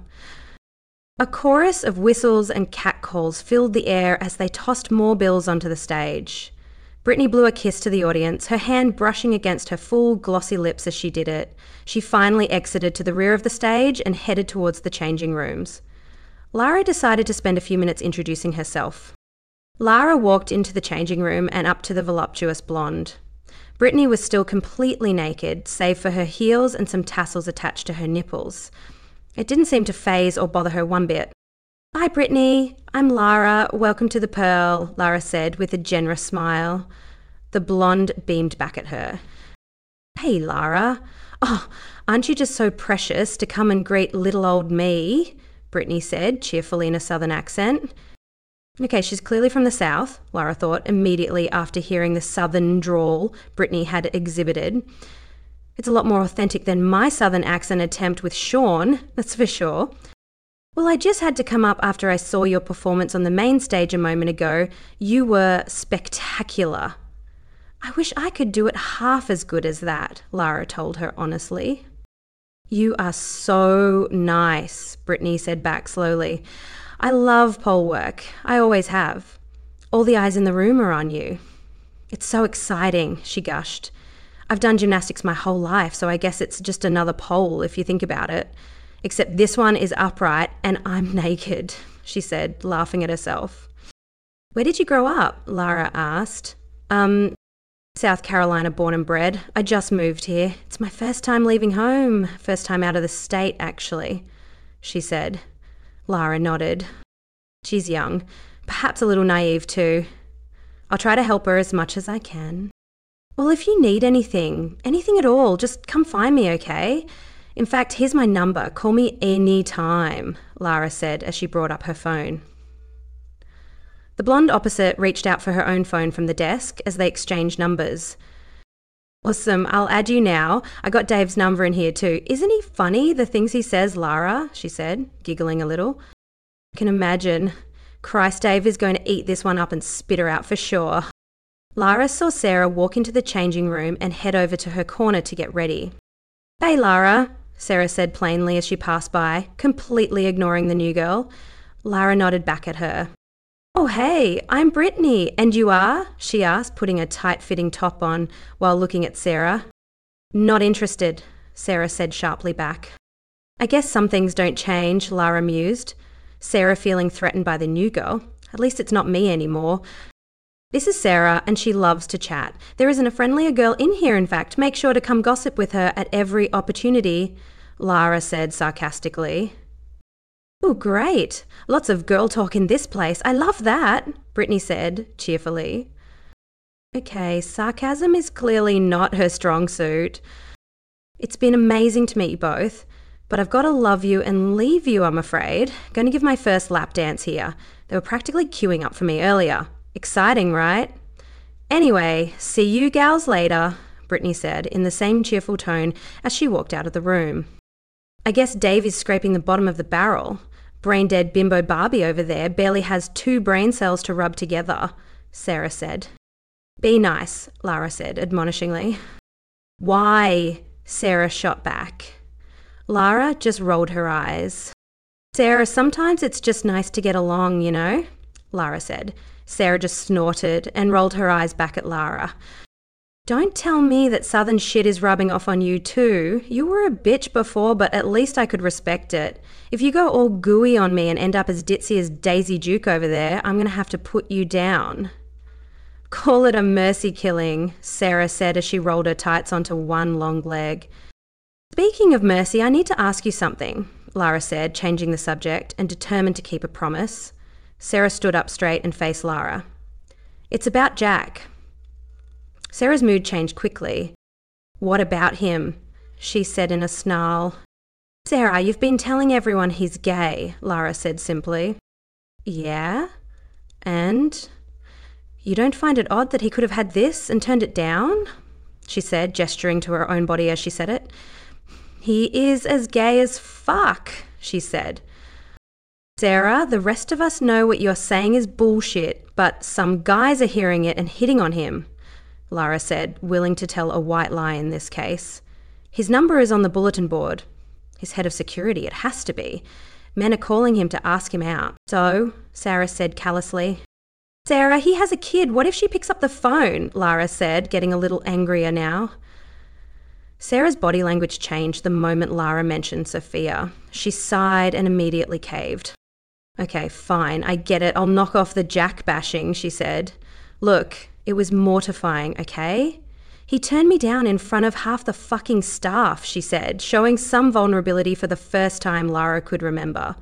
A chorus of whistles and catcalls filled the air as they tossed more bills onto the stage. Brittany blew a kiss to the audience, her hand brushing against her full, glossy lips as she did it. She finally exited to the rear of the stage and headed towards the changing rooms. Lara decided to spend a few minutes introducing herself. Lara walked into the changing room and up to the voluptuous blonde. Brittany was still completely naked, save for her heels and some tassels attached to her nipples. It didn't seem to faze or bother her one bit. "Hi, Brittany. I'm Lara. Welcome to the Pearl," Lara said with a generous smile. The blonde beamed back at her. "Hey, Lara. Oh, aren't you just so precious to come and greet little old me?" Brittany said, cheerfully in a southern accent. Okay, she's clearly from the south, Lara thought, immediately after hearing the southern drawl Brittany had exhibited. It's a lot more authentic than my southern accent attempt with Sean, that's for sure. "Well, I just had to come up after I saw your performance on the main stage a moment ago. You were spectacular." "I wish I could do it half as good as that," Lara told her honestly. "You are so nice," Brittany said back slowly. "I love pole work. I always have. All the eyes in the room are on you." "It's so exciting," she gushed. "I've done gymnastics my whole life, so I guess it's just another pole if you think about it. Except this one is upright and I'm naked," she said, laughing at herself. "Where did you grow up?" Lara asked. South Carolina born and bred. I just moved here. It's my first time leaving home. First time out of the state, actually," she said. Lara nodded. "She's young, perhaps a little naive too. I'll try to help her as much as I can." "Well, if you need anything at all, just come find me, okay? In fact, here's my number. Call me any time," Lara said as she brought up her phone. The blonde opposite reached out for her own phone from the desk as they exchanged numbers. "Awesome, I'll add you now. I got Dave's number in here too. Isn't he funny, the things he says, Lara?" she said, giggling a little. "I can imagine. Christ, Dave is going to eat this one up and spit her out for sure." Lara saw Sarah walk into the changing room and head over to her corner to get ready. "Hey, Lara," Sarah said plainly as she passed by, completely ignoring the new girl. Lara nodded back at her. "Oh, hey, I'm Brittany. And you are?" she asked, putting a tight-fitting top on while looking at Sarah. "Not interested," Sarah said sharply back. "I guess some things don't change," Lara mused, Sarah feeling threatened by the new girl. "At least it's not me anymore. This is Sarah, and she loves to chat. There isn't a friendlier girl in here, in fact. Make sure to come gossip with her at every opportunity," Lara said sarcastically. "Oh, great. Lots of girl talk in this place. I love that," Brittany said cheerfully. Okay, sarcasm is clearly not her strong suit. "It's been amazing to meet you both, but I've got to love you and leave you, I'm afraid. Going to give my first lap dance here. They were practically queuing up for me earlier. Exciting, right? Anyway, see you gals later," Brittany said in the same cheerful tone as she walked out of the room. "I guess Dave is scraping the bottom of the barrel. Brain-dead bimbo Barbie over there barely has 2 brain cells to rub together," Sarah said. Be nice, Lara said admonishingly. Why? Sarah shot back. Lara just rolled her eyes. Sarah, sometimes it's just nice to get along, you know, Lara said. Sarah just snorted and rolled her eyes back at Lara. Don't tell me that southern shit is rubbing off on you too. You were a bitch before, but at least I could respect it. If you go all gooey on me and end up as ditzy as Daisy Duke over there, I'm going to have to put you down. Call it a mercy killing, Sarah said as she rolled her tights onto one long leg. Speaking of mercy, I need to ask you something, Lara said, changing the subject and determined to keep a promise. Sarah stood up straight and faced Lara. It's about Jack. Sarah's mood changed quickly. What about him? She said in a snarl. Sarah, you've been telling everyone he's gay, Lara said simply. Yeah? And? You don't find it odd that he could have had this and turned it down? She said, gesturing to her own body as she said it. He is as gay as fuck, she said. Sarah, the rest of us know what you're saying is bullshit, but some guys are hearing it and hitting on him, Lara said, willing to tell a white lie in this case. His number is on the bulletin board. His head of security, it has to be. Men are calling him to ask him out. So, Sarah said callously. Sarah, he has a kid. What if she picks up the phone? Lara said, getting a little angrier now. Sarah's body language changed the moment Lara mentioned Sophia. She sighed and immediately caved. Okay, fine, I get it. I'll knock off the Jack bashing, she said. Look, it was mortifying, okay? He turned me down in front of half the fucking staff, she said, showing some vulnerability for the first time Lara could remember.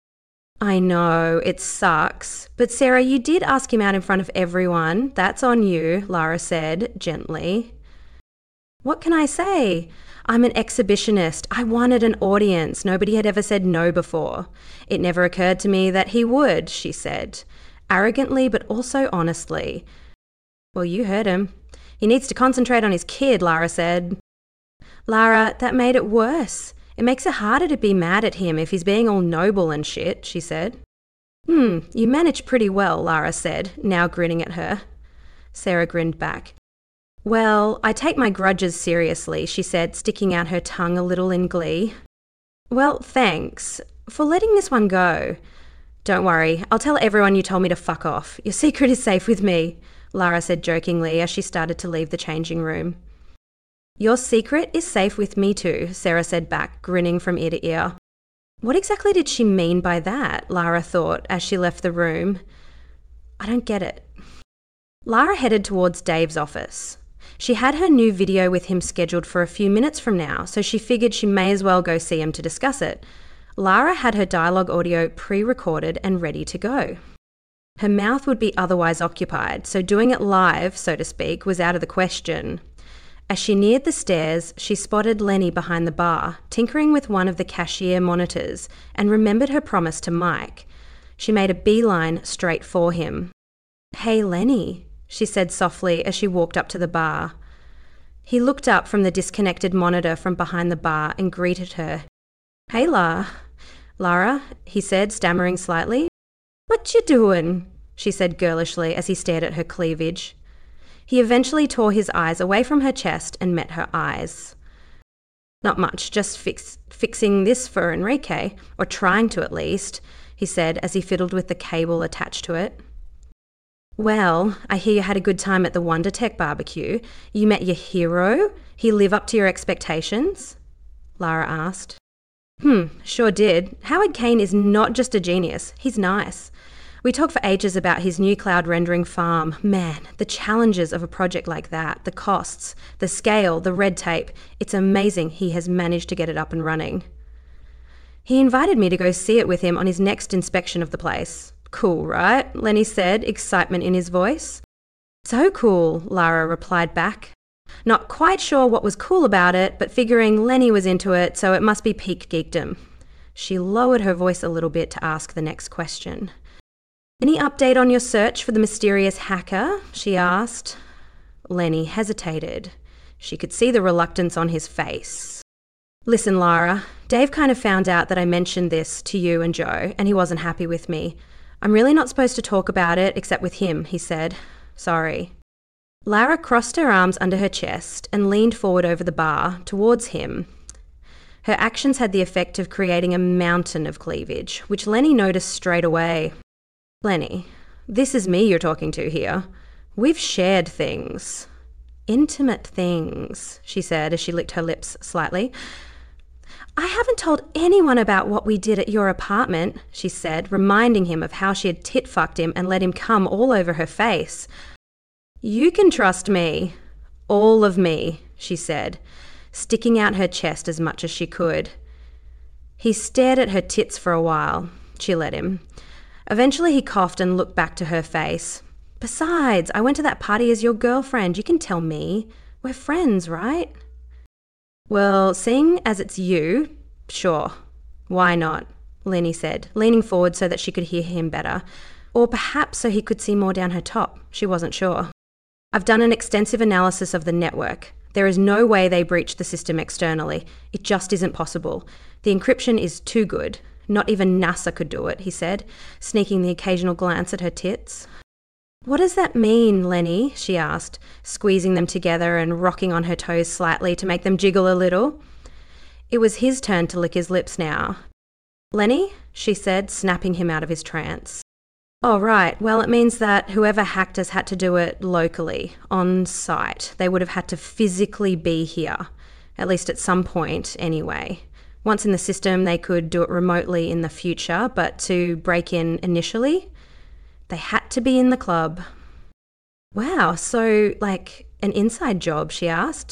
I know, it sucks. But Sarah, you did ask him out in front of everyone. That's on you, Lara said, gently. What can I say? I'm an exhibitionist. I wanted an audience. Nobody had ever said no before. It never occurred to me that he would, she said, arrogantly but also honestly. Well, you heard him. He needs to concentrate on his kid, Lara said. Lara, that made it worse. It makes it harder to be mad at him if he's being all noble and shit, she said. You managed pretty well, Lara said, now grinning at her. Sarah grinned back. Well, I take my grudges seriously, she said, sticking out her tongue a little in glee. Well, thanks for letting this one go. Don't worry, I'll tell everyone you told me to fuck off. Your secret is safe with me, Lara said jokingly as she started to leave the changing room. Your secret is safe with me too, Sarah said back, grinning from ear to ear. What exactly did she mean by that? Lara thought as she left the room. I don't get it. Lara headed towards Dave's office. She had her new video with him scheduled for a few minutes from now, so she figured she may as well go see him to discuss it. Lara had her dialogue audio pre-recorded and ready to go. Her mouth would be otherwise occupied, so doing it live, so to speak, was out of the question. As she neared the stairs, she spotted Lenny behind the bar, tinkering with one of the cashier monitors, and remembered her promise to Mike. She made a beeline straight for him. Hey, Lenny, she said softly as she walked up to the bar. He looked up from the disconnected monitor from behind the bar and greeted her. Hey, Lara, he said, stammering slightly. What you doing? She said girlishly as he stared at her cleavage. He eventually tore his eyes away from her chest and met her eyes. Not much, just fixing this for Enrique, or trying to at least, he said as he fiddled with the cable attached to it. Well, I hear you had a good time at the Wonder Tech barbecue. You met your hero? He live up to your expectations? Lara asked. Sure did. Howard Kane is not just a genius, he's nice. We talked for ages about his new cloud rendering farm. Man, the challenges of a project like that, the costs, the scale, the red tape, it's amazing he has managed to get it up and running. He invited me to go see it with him on his next inspection of the place. Cool, right? Lenny said, excitement in his voice. So cool, Lara replied back. Not quite sure what was cool about it, but figuring Lenny was into it, so it must be peak geekdom. She lowered her voice a little bit to ask the next question. Any update on your search for the mysterious hacker? She asked. Lenny hesitated. She could see the reluctance on his face. Listen, Lara, Dave kind of found out that I mentioned this to you and Joe, and he wasn't happy with me. I'm really not supposed to talk about it except with him, he said. Sorry. Lara crossed her arms under her chest and leaned forward over the bar towards him. Her actions had the effect of creating a mountain of cleavage, which Lenny noticed straight away. "Lenny, this is me you're talking to here. We've shared things. Intimate things," she said as she licked her lips slightly. "I haven't told anyone about what we did at your apartment," she said, reminding him of how she had tit-fucked him and let him come all over her face. "You can trust me. All of me," she said, sticking out her chest as much as she could. He stared at her tits for a while. She let him. Eventually he coughed and looked back to her face. "Besides, I went to that party as your girlfriend. You can tell me. We're friends, right?" "Well, seeing as it's you, sure. Why not?" Lenny said, leaning forward so that she could hear him better. Or perhaps so he could see more down her top. She wasn't sure. "I've done an extensive analysis of the network. There is no way they breached the system externally. It just isn't possible. The encryption is too good. Not even NASA could do it," he said, sneaking the occasional glance at her tits. "What does that mean, Lenny?" she asked, squeezing them together and rocking on her toes slightly to make them jiggle a little. It was his turn to lick his lips now. "Lenny?" she said, snapping him out of his trance. "Oh, right. Well, it means that whoever hacked us had to do it locally, on site. They would have had to physically be here, at least at some point anyway. Once in the system, they could do it remotely in the future, but to break in initially, they had to be in the club." "Wow, so like an inside job?" she asked.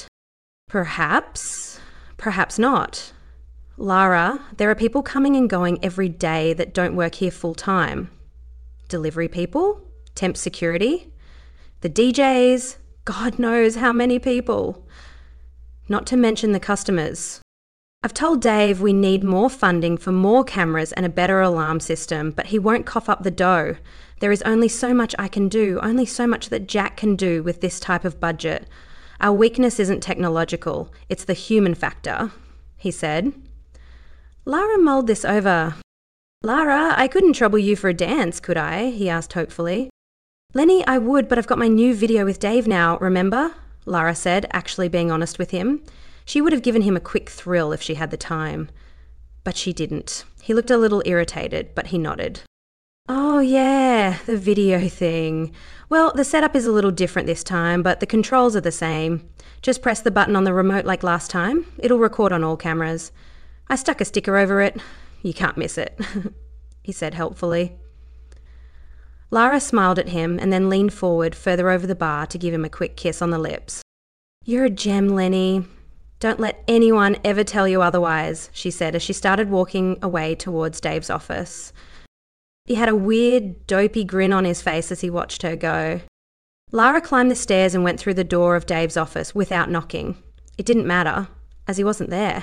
"Perhaps. Perhaps not. Lara, there are people coming and going every day that don't work here full time. Delivery people, temp security, the DJs, God knows how many people. Not to mention the customers. I've told Dave we need more funding for more cameras and a better alarm system, but he won't cough up the dough. There is only so much I can do, only so much that Jack can do with this type of budget. Our weakness isn't technological, it's the human factor," he said. Lara mulled this over. "Lara, I couldn't trouble you for a dance, could I?" he asked hopefully. "Lenny, I would, but I've got my new video with Dave now, remember?" Lara said, actually being honest with him. She would have given him a quick thrill if she had the time. But she didn't. He looked a little irritated, but he nodded. "Oh yeah, the video thing. Well, the setup is a little different this time, but the controls are the same. Just press the button on the remote like last time. It'll record on all cameras. I stuck a sticker over it. You can't miss it," he said helpfully. Lara smiled at him and then leaned forward further over the bar to give him a quick kiss on the lips. "You're a gem, Lenny. Don't let anyone ever tell you otherwise," she said as she started walking away towards Dave's office. He had a weird, dopey grin on his face as he watched her go. Lara climbed the stairs and went through the door of Dave's office without knocking. It didn't matter, as he wasn't there.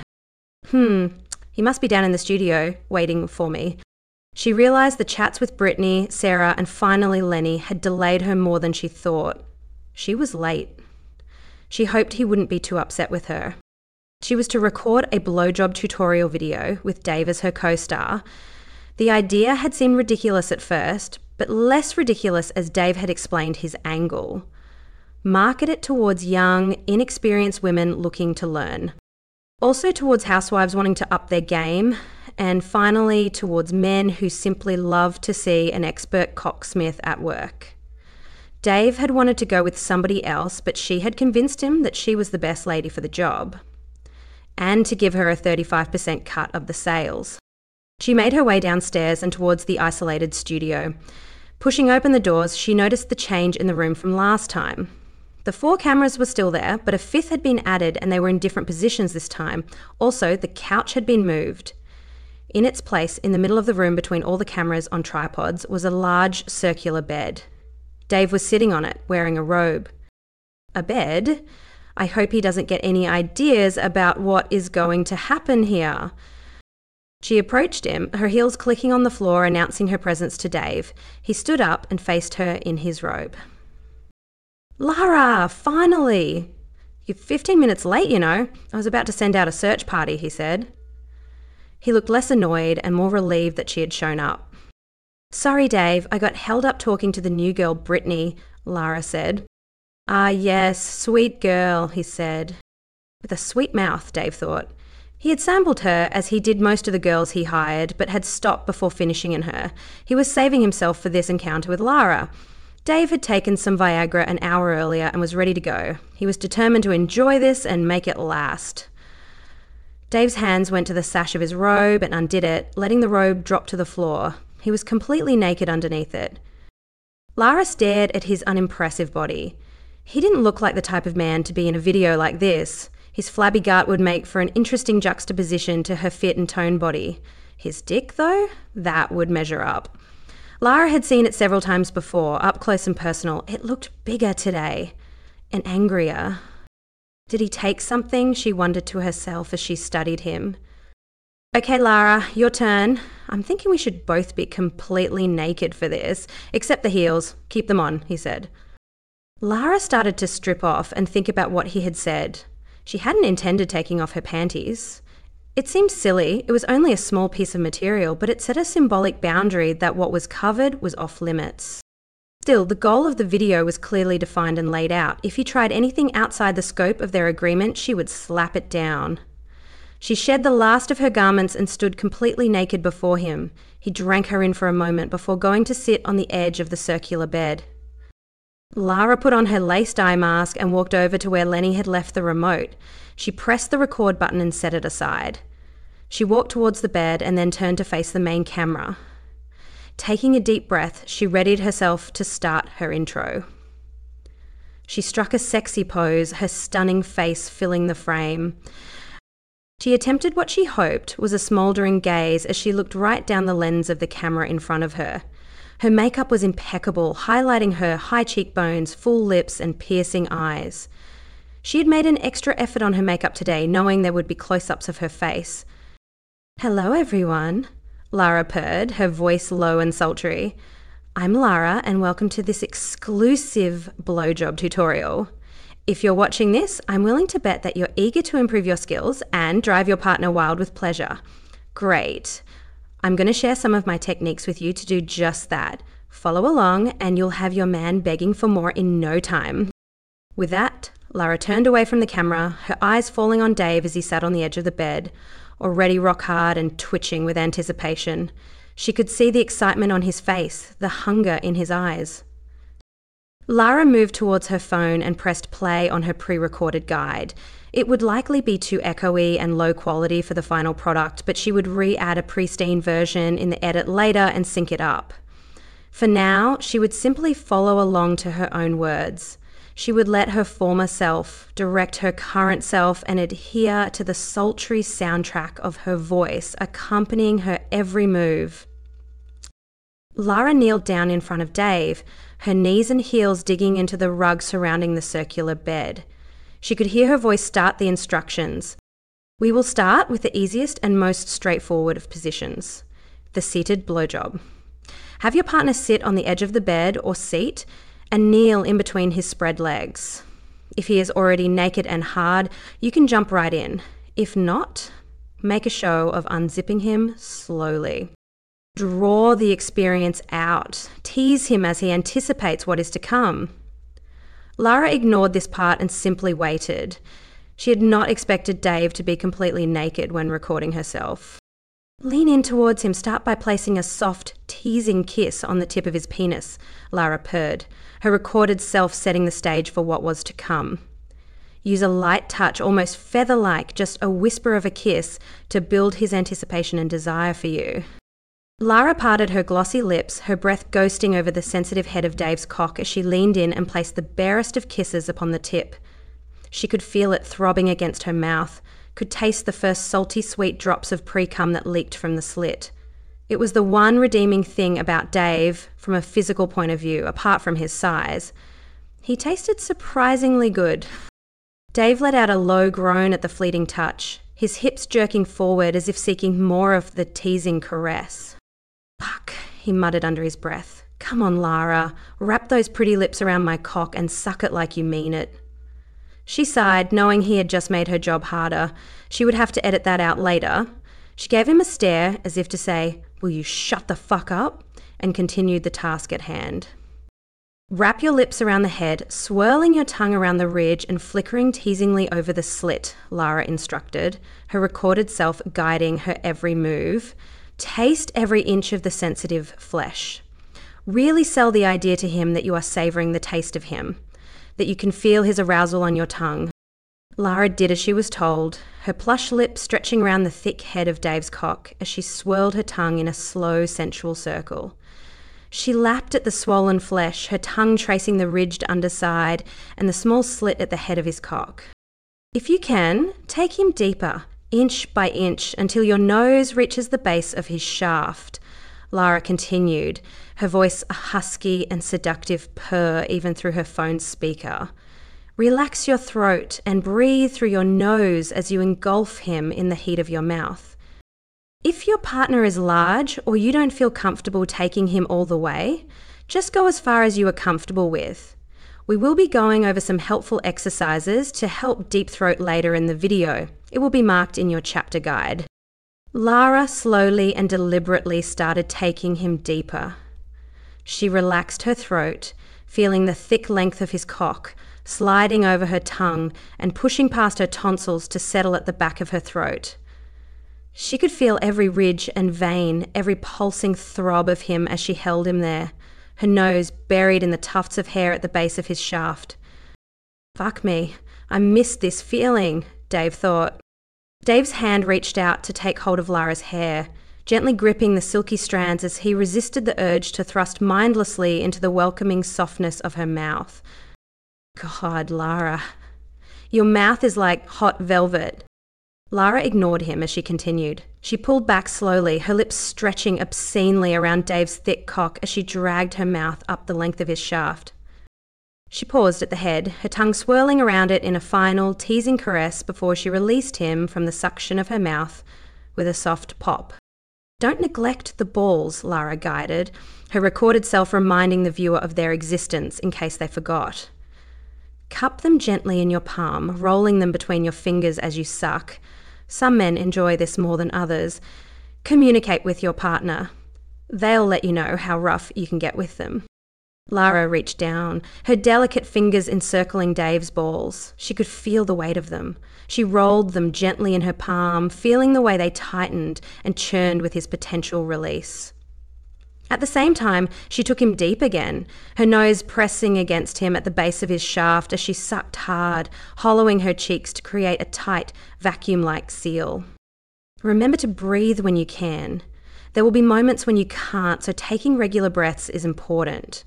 He must be down in the studio, waiting for me. She realised the chats with Brittany, Sarah, and finally Lenny had delayed her more than she thought. She was late. She hoped he wouldn't be too upset with her. She was to record a blowjob tutorial video with Dave as her co-star. The idea had seemed ridiculous at first, but less ridiculous as Dave had explained his angle. Market it towards young, inexperienced women looking to learn. Also towards housewives wanting to up their game, and finally towards men who simply love to see an expert cocksmith at work. Dave had wanted to go with somebody else, but she had convinced him that she was the best lady for the job, and to give her a 35% cut of the sales. She made her way downstairs and towards the isolated studio. Pushing open the doors, she noticed the change in the room from last time. The 4 cameras were still there, but a 5th had been added and they were in different positions this time. Also, the couch had been moved. In its place, in the middle of the room between all the cameras on tripods, was a large circular bed. Dave was sitting on it, wearing a robe. A bed? I hope he doesn't get any ideas about what is going to happen here. She approached him, her heels clicking on the floor, announcing her presence to Dave. He stood up and faced her in his robe. "Lara, finally! You're 15 minutes late, you know. I was about to send out a search party," he said. He looked less annoyed and more relieved that she had shown up. "Sorry, Dave, I got held up talking to the new girl, Brittany," Lara said. Ah, yes, sweet girl, he said. With a sweet mouth, Dave thought. He had sampled her, as he did most of the girls he hired, but had stopped before finishing in her. He was saving himself for this encounter with Lara. Dave had taken some Viagra an hour earlier and was ready to go. He was determined to enjoy this and make it last. Dave's hands went to the sash of his robe and undid it, letting the robe drop to the floor. He was completely naked underneath it. Lara stared at his unimpressive body. He didn't look like the type of man to be in a video like this. His flabby gut would make for an interesting juxtaposition to her fit and toned body. His dick, though? That would measure up. Lara had seen it several times before, up close and personal. It looked bigger today, and angrier. Did he take something? She wondered to herself as she studied him. Okay, Lara, your turn. I'm thinking we should both be completely naked for this, except the heels. Keep them on, he said. Lara started to strip off and think about what he had said. She hadn't intended taking off her panties. It seemed silly. It was only a small piece of material, but it set a symbolic boundary that what was covered was off limits. Still, the goal of the video was clearly defined and laid out. If he tried anything outside the scope of their agreement, she would slap it down. She shed the last of her garments and stood completely naked before him. He drank her in for a moment before going to sit on the edge of the circular bed. Lara put on her lace dye mask and walked over to where Lenny had left the remote. She pressed the record button and set it aside. She walked towards the bed and then turned to face the main camera. Taking a deep breath, she readied herself to start her intro. She struck a sexy pose, her stunning face filling the frame. She attempted what she hoped was a smouldering gaze as she looked right down the lens of the camera in front of her. Her makeup was impeccable, highlighting her high cheekbones, full lips, and piercing eyes. She had made an extra effort on her makeup today, knowing there would be close-ups of her face. Hello, everyone, Lara purred, her voice low and sultry. I'm Lara, and welcome to this exclusive blowjob tutorial. If you're watching this, I'm willing to bet that you're eager to improve your skills and drive your partner wild with pleasure. Great. I'm going to share some of my techniques with you to do just that. Follow along and you'll have your man begging for more in no time. With that, Lara turned away from the camera, her eyes falling on Dave as he sat on the edge of the bed, already rock hard and twitching with anticipation. She could see the excitement on his face, the hunger in his eyes. Lara moved towards her phone and pressed play on her pre-recorded guide. It would likely be too echoey and low quality for the final product, but she would re-add a pristine version in the edit later and sync it up. For now, she would simply follow along to her own words. She would let her former self direct her current self and adhere to the sultry soundtrack of her voice, accompanying her every move. Lara kneeled down in front of Dave, her knees and heels digging into the rug surrounding the circular bed. She could hear her voice start the instructions. We will start with the easiest and most straightforward of positions, the seated blowjob. Have your partner sit on the edge of the bed or seat and kneel in between his spread legs. If he is already naked and hard, you can jump right in. If not, make a show of unzipping him slowly. Draw the experience out. Tease him as he anticipates what is to come. Lara ignored this part and simply waited. She had not expected Dave to be completely naked when recording herself. Lean in towards him. Start by placing a soft, teasing kiss on the tip of his penis, Lara purred, her recorded self setting the stage for what was to come. Use a light touch, almost feather-like, just a whisper of a kiss, to build his anticipation and desire for you. Lara parted her glossy lips, her breath ghosting over the sensitive head of Dave's cock as she leaned in and placed the barest of kisses upon the tip. She could feel it throbbing against her mouth, could taste the first salty sweet drops of pre-cum that leaked from the slit. It was the one redeeming thing about Dave, from a physical point of view, apart from his size. He tasted surprisingly good. Dave let out a low groan at the fleeting touch, his hips jerking forward as if seeking more of the teasing caress. Fuck, he muttered under his breath. Come on, Lara, wrap those pretty lips around my cock and suck it like you mean it. She sighed, knowing he had just made her job harder. She would have to edit that out later. She gave him a stare, as if to say, will you shut the fuck up? And continued the task at hand. Wrap your lips around the head, swirling your tongue around the ridge and flickering teasingly over the slit, Lara instructed, her recorded self guiding her every move. Taste every inch of the sensitive flesh. Really sell the idea to him that you are savouring the taste of him, that you can feel his arousal on your tongue. Lara did as she was told, her plush lips stretching around the thick head of Dave's cock as she swirled her tongue in a slow, sensual circle. She lapped at the swollen flesh, her tongue tracing the ridged underside and the small slit at the head of his cock. If you can, take him deeper, inch by inch, until your nose reaches the base of his shaft, Lara continued, her voice a husky and seductive purr even through her phone speaker. Relax your throat and breathe through your nose as you engulf him in the heat of your mouth. If your partner is large or you don't feel comfortable taking him all the way, just go as far as you are comfortable with. We will be going over some helpful exercises to help deep throat later in the video. It will be marked in your chapter guide. Lara slowly and deliberately started taking him deeper. She relaxed her throat, feeling the thick length of his cock, sliding over her tongue and pushing past her tonsils to settle at the back of her throat. She could feel every ridge and vein, every pulsing throb of him as she held him there, her nose buried in the tufts of hair at the base of his shaft. Fuck me, I missed this feeling, Dave thought. Dave's hand reached out to take hold of Lara's hair, gently gripping the silky strands as he resisted the urge to thrust mindlessly into the welcoming softness of her mouth. God, Lara, your mouth is like hot velvet. Lara ignored him as she continued. She pulled back slowly, her lips stretching obscenely around Dave's thick cock as she dragged her mouth up the length of his shaft. She paused at the head, her tongue swirling around it in a final, teasing caress before she released him from the suction of her mouth with a soft pop. Don't neglect the balls, Lara guided, her recorded self reminding the viewer of their existence in case they forgot. Cup them gently in your palm, rolling them between your fingers as you suck. Some men enjoy this more than others. Communicate with your partner. They'll let you know how rough you can get with them. Lara reached down, her delicate fingers encircling Dave's balls. She could feel the weight of them. She rolled them gently in her palm, feeling the way they tightened and churned with his potential release. At the same time, she took him deep again, her nose pressing against him at the base of his shaft as she sucked hard, hollowing her cheeks to create a tight, vacuum-like seal. Remember to breathe when you can. There will be moments when you can't, so taking regular breaths is important.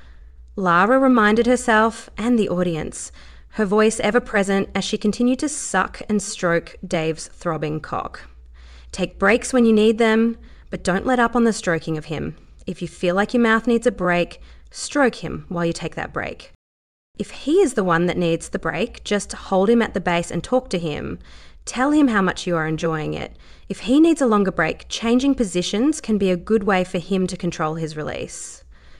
Lara reminded herself and the audience, her voice ever present as she continued to suck and stroke Dave's throbbing cock. Take breaks when you need them, but don't let up on the stroking of him. If you feel like your mouth needs a break, stroke him while you take that break. If he is the one that needs the break, just hold him at the base and talk to him. Tell him how much you are enjoying it. If he needs a longer break, changing positions can be a good way for him to control his release.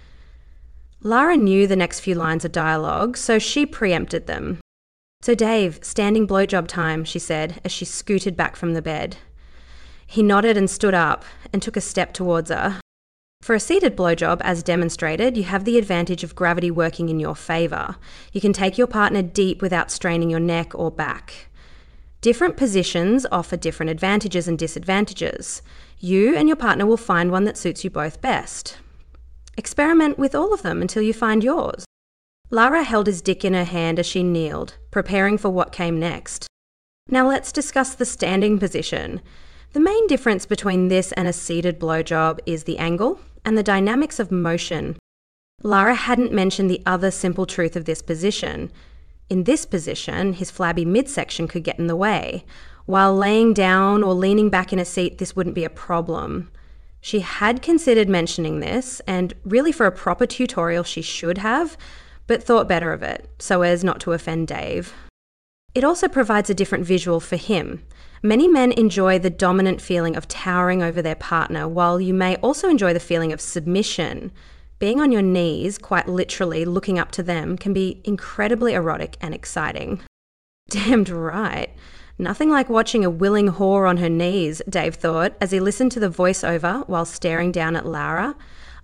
Lara knew the next few lines of dialogue, so she preempted them. So Dave, standing blowjob time, she said, as she scooted back from the bed. He nodded and stood up and took a step towards her. For a seated blowjob, as demonstrated, you have the advantage of gravity working in your favour. You can take your partner deep without straining your neck or back. Different positions offer different advantages and disadvantages. You and your partner will find one that suits you both best. Experiment with all of them until you find yours. Lara held his dick in her hand as she kneeled, preparing for what came next. Now let's discuss the standing position. The main difference between this and a seated blowjob is the angle and the dynamics of motion. Lara hadn't mentioned the other simple truth of this position. In this position, his flabby midsection could get in the way. While laying down or leaning back in a seat, this wouldn't be a problem. She had considered mentioning this, and really for a proper tutorial she should have, but thought better of it, so as not to offend Dave. It also provides a different visual for him. Many men enjoy the dominant feeling of towering over their partner, while you may also enjoy the feeling of submission. Being on your knees, quite literally looking up to them, can be incredibly erotic and exciting. Damned right. Nothing like watching a willing whore on her knees, Dave thought, as he listened to the voiceover while staring down at Lara.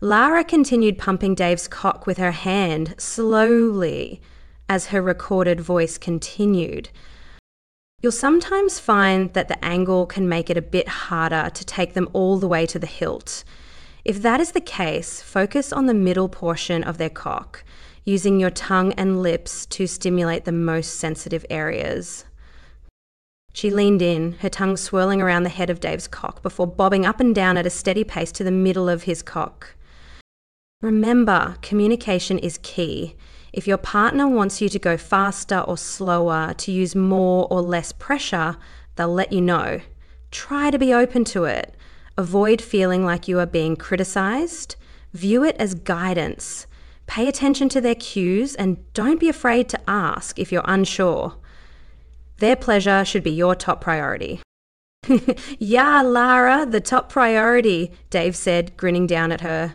Lara continued pumping Dave's cock with her hand, slowly, as her recorded voice continued. You'll sometimes find that the angle can make it a bit harder to take them all the way to the hilt. If that is the case, focus on the middle portion of their cock, using your tongue and lips to stimulate the most sensitive areas. She leaned in, her tongue swirling around the head of Dave's cock before bobbing up and down at a steady pace to the middle of his cock. Remember, communication is key. If your partner wants you to go faster or slower, to use more or less pressure, they'll let you know. Try to be open to it. Avoid feeling like you are being criticized. View it as guidance. Pay attention to their cues and don't be afraid to ask if you're unsure. Their pleasure should be your top priority. Yeah, Lara, the top priority, Dave said, grinning down at her.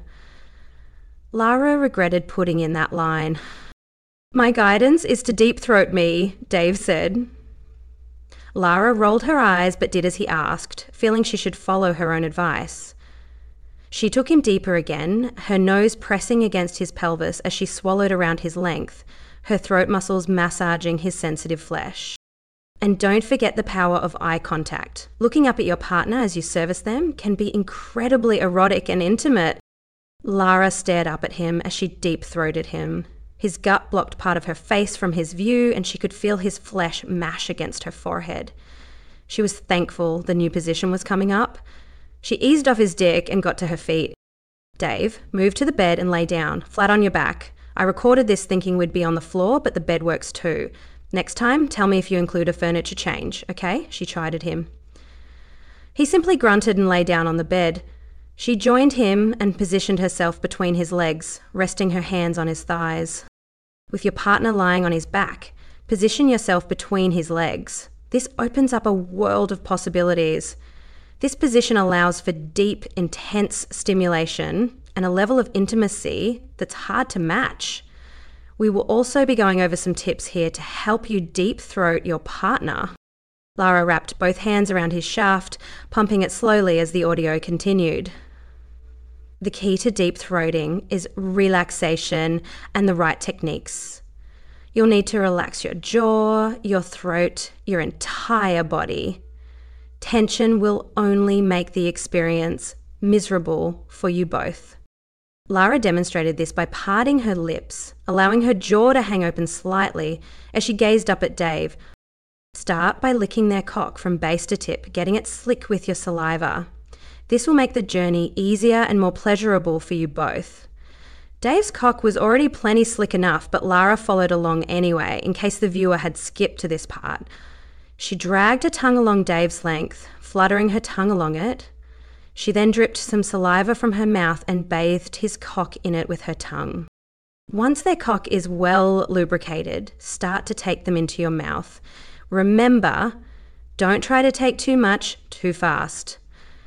Lara regretted putting in that line. My guidance is to deep throat me, Dave said. Lara rolled her eyes but did as he asked, feeling she should follow her own advice. She took him deeper again, her nose pressing against his pelvis as she swallowed around his length, her throat muscles massaging his sensitive flesh. And don't forget the power of eye contact. Looking up at your partner as you service them can be incredibly erotic and intimate. Lara stared up at him as she deep-throated him. His gut blocked part of her face from his view, and she could feel his flesh mash against her forehead. She was thankful the new position was coming up. She eased off his dick and got to her feet. Dave, move to the bed and lay down, flat on your back. I recorded this thinking we'd be on the floor, but the bed works too. Next time, tell me if you include a furniture change, okay? She chided him. He simply grunted and lay down on the bed. She joined him and positioned herself between his legs, resting her hands on his thighs. With your partner lying on his back, position yourself between his legs. This opens up a world of possibilities. This position allows for deep, intense stimulation and a level of intimacy that's hard to match. We will also be going over some tips here to help you deep throat your partner. Lara wrapped both hands around his shaft, pumping it slowly as the audio continued. The key to deep throating is relaxation and the right techniques. You'll need to relax your jaw, your throat, your entire body. Tension will only make the experience miserable for you both. Lara demonstrated this by parting her lips, allowing her jaw to hang open slightly as she gazed up at Dave. Start by licking their cock from base to tip, getting it slick with your saliva. This will make the journey easier and more pleasurable for you both. Dave's cock was already plenty slick enough, but Lara followed along anyway, in case the viewer had skipped to this part. She dragged her tongue along Dave's length, fluttering her tongue along it. She then dripped some saliva from her mouth and bathed his cock in it with her tongue. Once their cock is well lubricated, start to take them into your mouth. Remember, don't try to take too much too fast.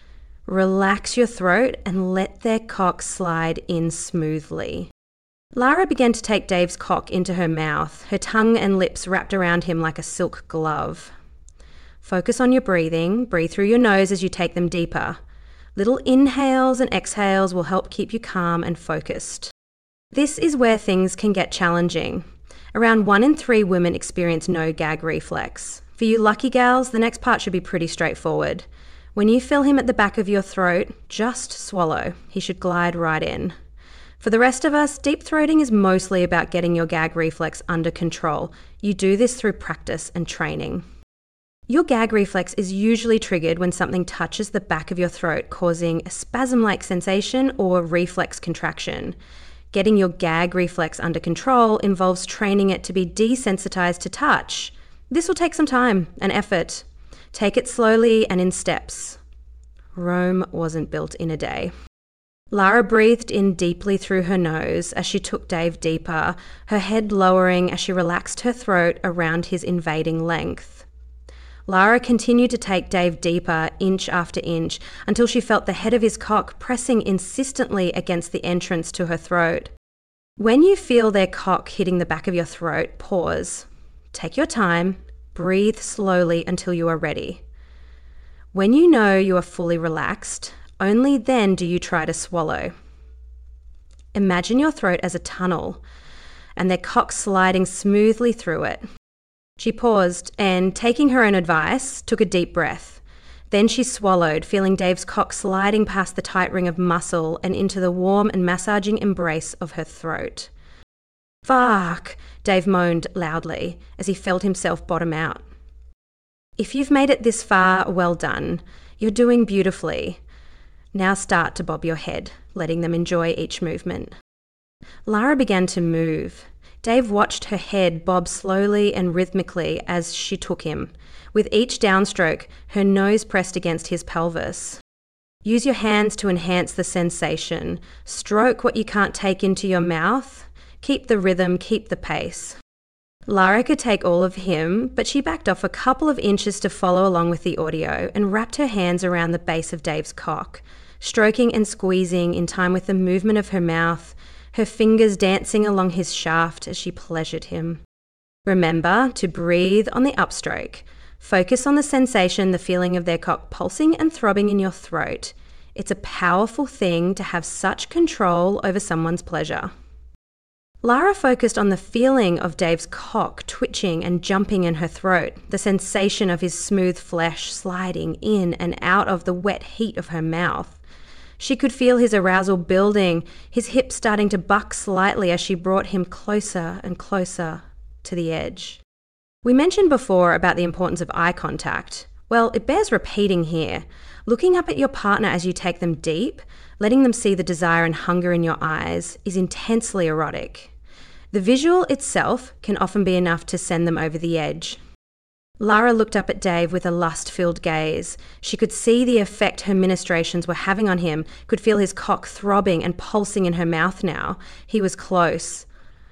Relax your throat and let their cock slide in smoothly. Lara began to take Dave's cock into her mouth, her tongue and lips wrapped around him like a silk glove. Focus on your breathing. Breathe through your nose as you take them deeper. Little inhales and exhales will help keep you calm and focused. This is where things can get challenging. Around 1 in 3 women experience no gag reflex. For you lucky gals, the next part should be pretty straightforward. When you feel him at the back of your throat, just swallow. He should glide right in. For the rest of us, deep throating is mostly about getting your gag reflex under control. You do this through practice and training. Your gag reflex is usually triggered when something touches the back of your throat, causing a spasm-like sensation or reflex contraction. Getting your gag reflex under control involves training it to be desensitized to touch. This will take some time and effort. Take it slowly and in steps. Rome wasn't built in a day. Lara breathed in deeply through her nose as she took Dave deeper, her head lowering as she relaxed her throat around his invading length. Lara continued to take Dave deeper, inch after inch, until she felt the head of his cock pressing insistently against the entrance to her throat. When you feel their cock hitting the back of your throat, pause. Take your time. Breathe slowly until you are ready. When you know you are fully relaxed, only then do you try to swallow. Imagine your throat as a tunnel, and their cock sliding smoothly through it. She paused and, taking her own advice, took a deep breath. Then she swallowed, feeling Dave's cock sliding past the tight ring of muscle and into the warm and massaging embrace of her throat. "Fuck," Dave moaned loudly as he felt himself bottom out. "If you've made it this far, well done. You're doing beautifully. Now start to bob your head," letting them enjoy each movement. Lara began to move. Dave watched her head bob slowly and rhythmically as she took him. With each downstroke, her nose pressed against his pelvis. Use your hands to enhance the sensation. Stroke what you can't take into your mouth. Keep the rhythm, keep the pace. Lara could take all of him, but she backed off a couple of inches to follow along with the audio and wrapped her hands around the base of Dave's cock, stroking and squeezing in time with the movement of her mouth, her fingers dancing along his shaft as she pleasured him. Remember to breathe on the upstroke. Focus on the sensation, the feeling of their cock pulsing and throbbing in your throat. It's a powerful thing to have such control over someone's pleasure. Lara focused on the feeling of Dave's cock twitching and jumping in her throat, the sensation of his smooth flesh sliding in and out of the wet heat of her mouth. She could feel his arousal building, his hips starting to buck slightly as she brought him closer and closer to the edge. We mentioned before about the importance of eye contact. Well, it bears repeating here. Looking up at your partner as you take them deep, letting them see the desire and hunger in your eyes, is intensely erotic. The visual itself can often be enough to send them over the edge. Lara looked up at Dave with a lust-filled gaze. She could see the effect her ministrations were having on him, could feel his cock throbbing and pulsing in her mouth now. He was close.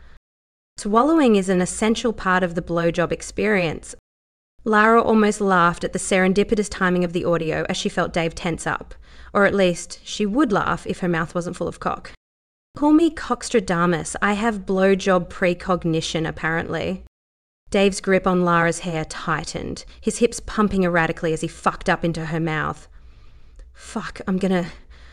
Swallowing is an essential part of the blowjob experience. Lara almost laughed at the serendipitous timing of the audio as she felt Dave tense up. Or at least, she would laugh if her mouth wasn't full of cock. "Call me Cockstradamus. I have blowjob precognition, apparently." Dave's grip on Lara's hair tightened, his hips pumping erratically as he fucked up into her mouth. Fuck, I'm gonna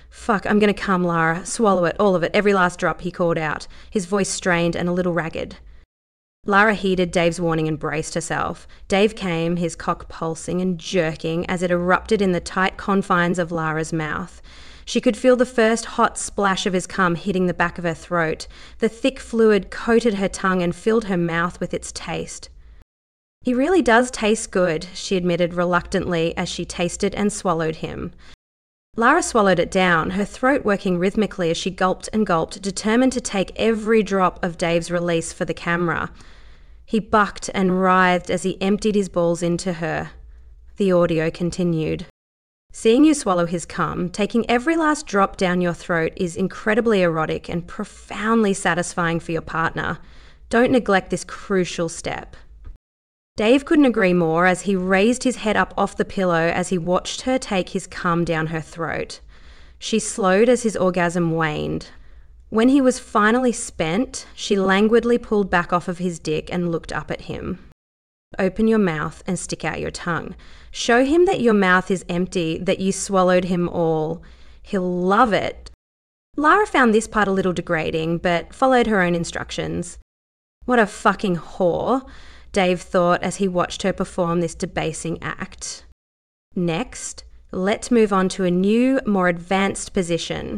come, Lara. Swallow it, all of it, every last drop," he called out, his voice strained and a little ragged. Lara heeded Dave's warning and braced herself. Dave came, his cock pulsing and jerking as it erupted in the tight confines of Lara's mouth. She could feel the first hot splash of his cum hitting the back of her throat. The thick fluid coated her tongue and filled her mouth with its taste. "He really does taste good," she admitted reluctantly as she tasted and swallowed him. Lara swallowed it down, her throat working rhythmically as she gulped and gulped, determined to take every drop of Dave's release for the camera. He bucked and writhed as he emptied his balls into her. The audio continued. "Seeing you swallow his cum, taking every last drop down your throat is incredibly erotic and profoundly satisfying for your partner. Don't neglect this crucial step." Dave couldn't agree more as he raised his head up off the pillow as he watched her take his cum down her throat. She slowed as his orgasm waned. When he was finally spent, she languidly pulled back off of his dick and looked up at him. "Open your mouth and stick out your tongue. Show him that your mouth is empty, that you swallowed him all. He'll love it." Lara found this part a little degrading, but followed her own instructions. What a fucking whore, Dave thought as he watched her perform this debasing act. Next, let's move on to a new, more advanced position.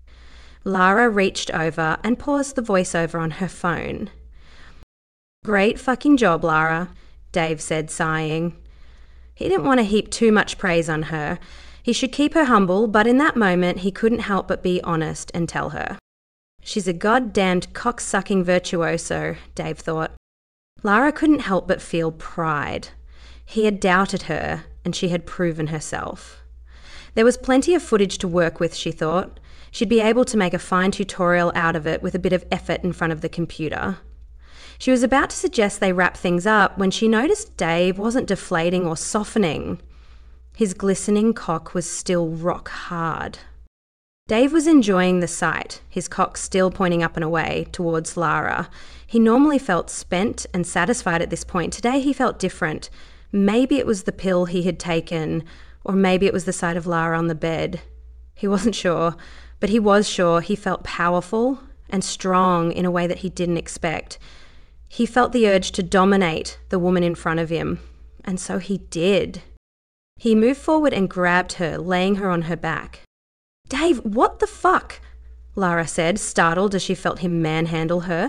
Lara reached over and paused the voiceover on her phone. "Great fucking job, Lara," Dave said, sighing. He didn't want to heap too much praise on her. He should keep her humble, but in that moment he couldn't help but be honest and tell her. She's a goddamned cock-sucking virtuoso, Dave thought. Lara couldn't help but feel pride. He had doubted her, and she had proven herself. There was plenty of footage to work with, she thought. She'd be able to make a fine tutorial out of it with a bit of effort in front of the computer. She was about to suggest they wrap things up when she noticed Dave wasn't deflating or softening. His glistening cock was still rock hard. Dave was enjoying the sight, his cock still pointing up and away towards Lara. He normally felt spent and satisfied at this point. Today he felt different. Maybe it was the pill he had taken, or maybe it was the sight of Lara on the bed. He wasn't sure, but he was sure he felt powerful and strong in a way that he didn't expect. He felt the urge to dominate the woman in front of him, and so he did. He moved forward and grabbed her, laying her on her back. "Dave, what the fuck?" Lara said, startled as she felt him manhandle her.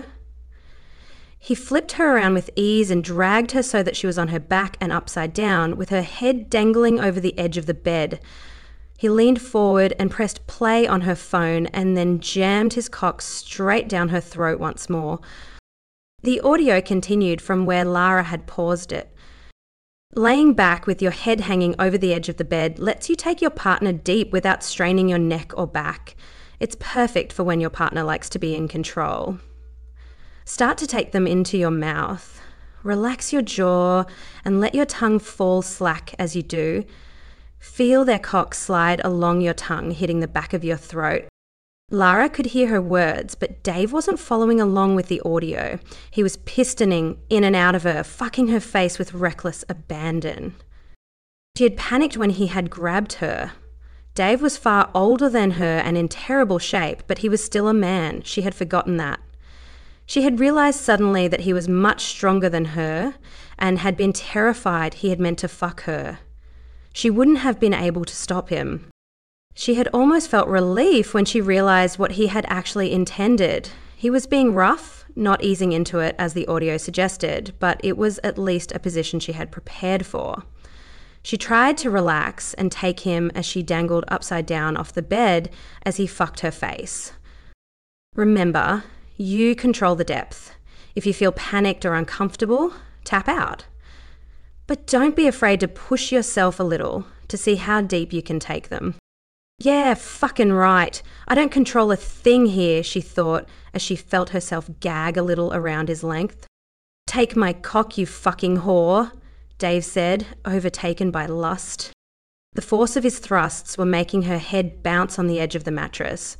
He flipped her around with ease and dragged her so that she was on her back and upside down, with her head dangling over the edge of the bed. He leaned forward and pressed play on her phone and then jammed his cock straight down her throat once more. The audio continued from where Lara had paused it. Laying back with your head hanging over the edge of the bed lets you take your partner deep without straining your neck or back. It's perfect for when your partner likes to be in control. Start to take them into your mouth. Relax your jaw and let your tongue fall slack as you do. Feel their cock slide along your tongue, hitting the back of your throat. Lara could hear her words, but Dave wasn't following along with the audio. He was pistoning in and out of her, fucking her face with reckless abandon. She had panicked when he had grabbed her. Dave was far older than her and in terrible shape, but he was still a man. She had forgotten that. She had realized suddenly that he was much stronger than her and had been terrified he had meant to fuck her. She wouldn't have been able to stop him. She had almost felt relief when she realized what he had actually intended. He was being rough, not easing into it as the audio suggested, but it was at least a position she had prepared for. She tried to relax and take him as she dangled upside down off the bed as he fucked her face. Remember, you control the depth. If you feel panicked or uncomfortable, tap out. But don't be afraid to push yourself a little to see how deep you can take them. "Yeah, fucking right. I don't control a thing here," she thought as she felt herself gag a little around his length. "Take my cock, you fucking whore," Dave said, overtaken by lust. The force of his thrusts were making her head bounce on the edge of the mattress.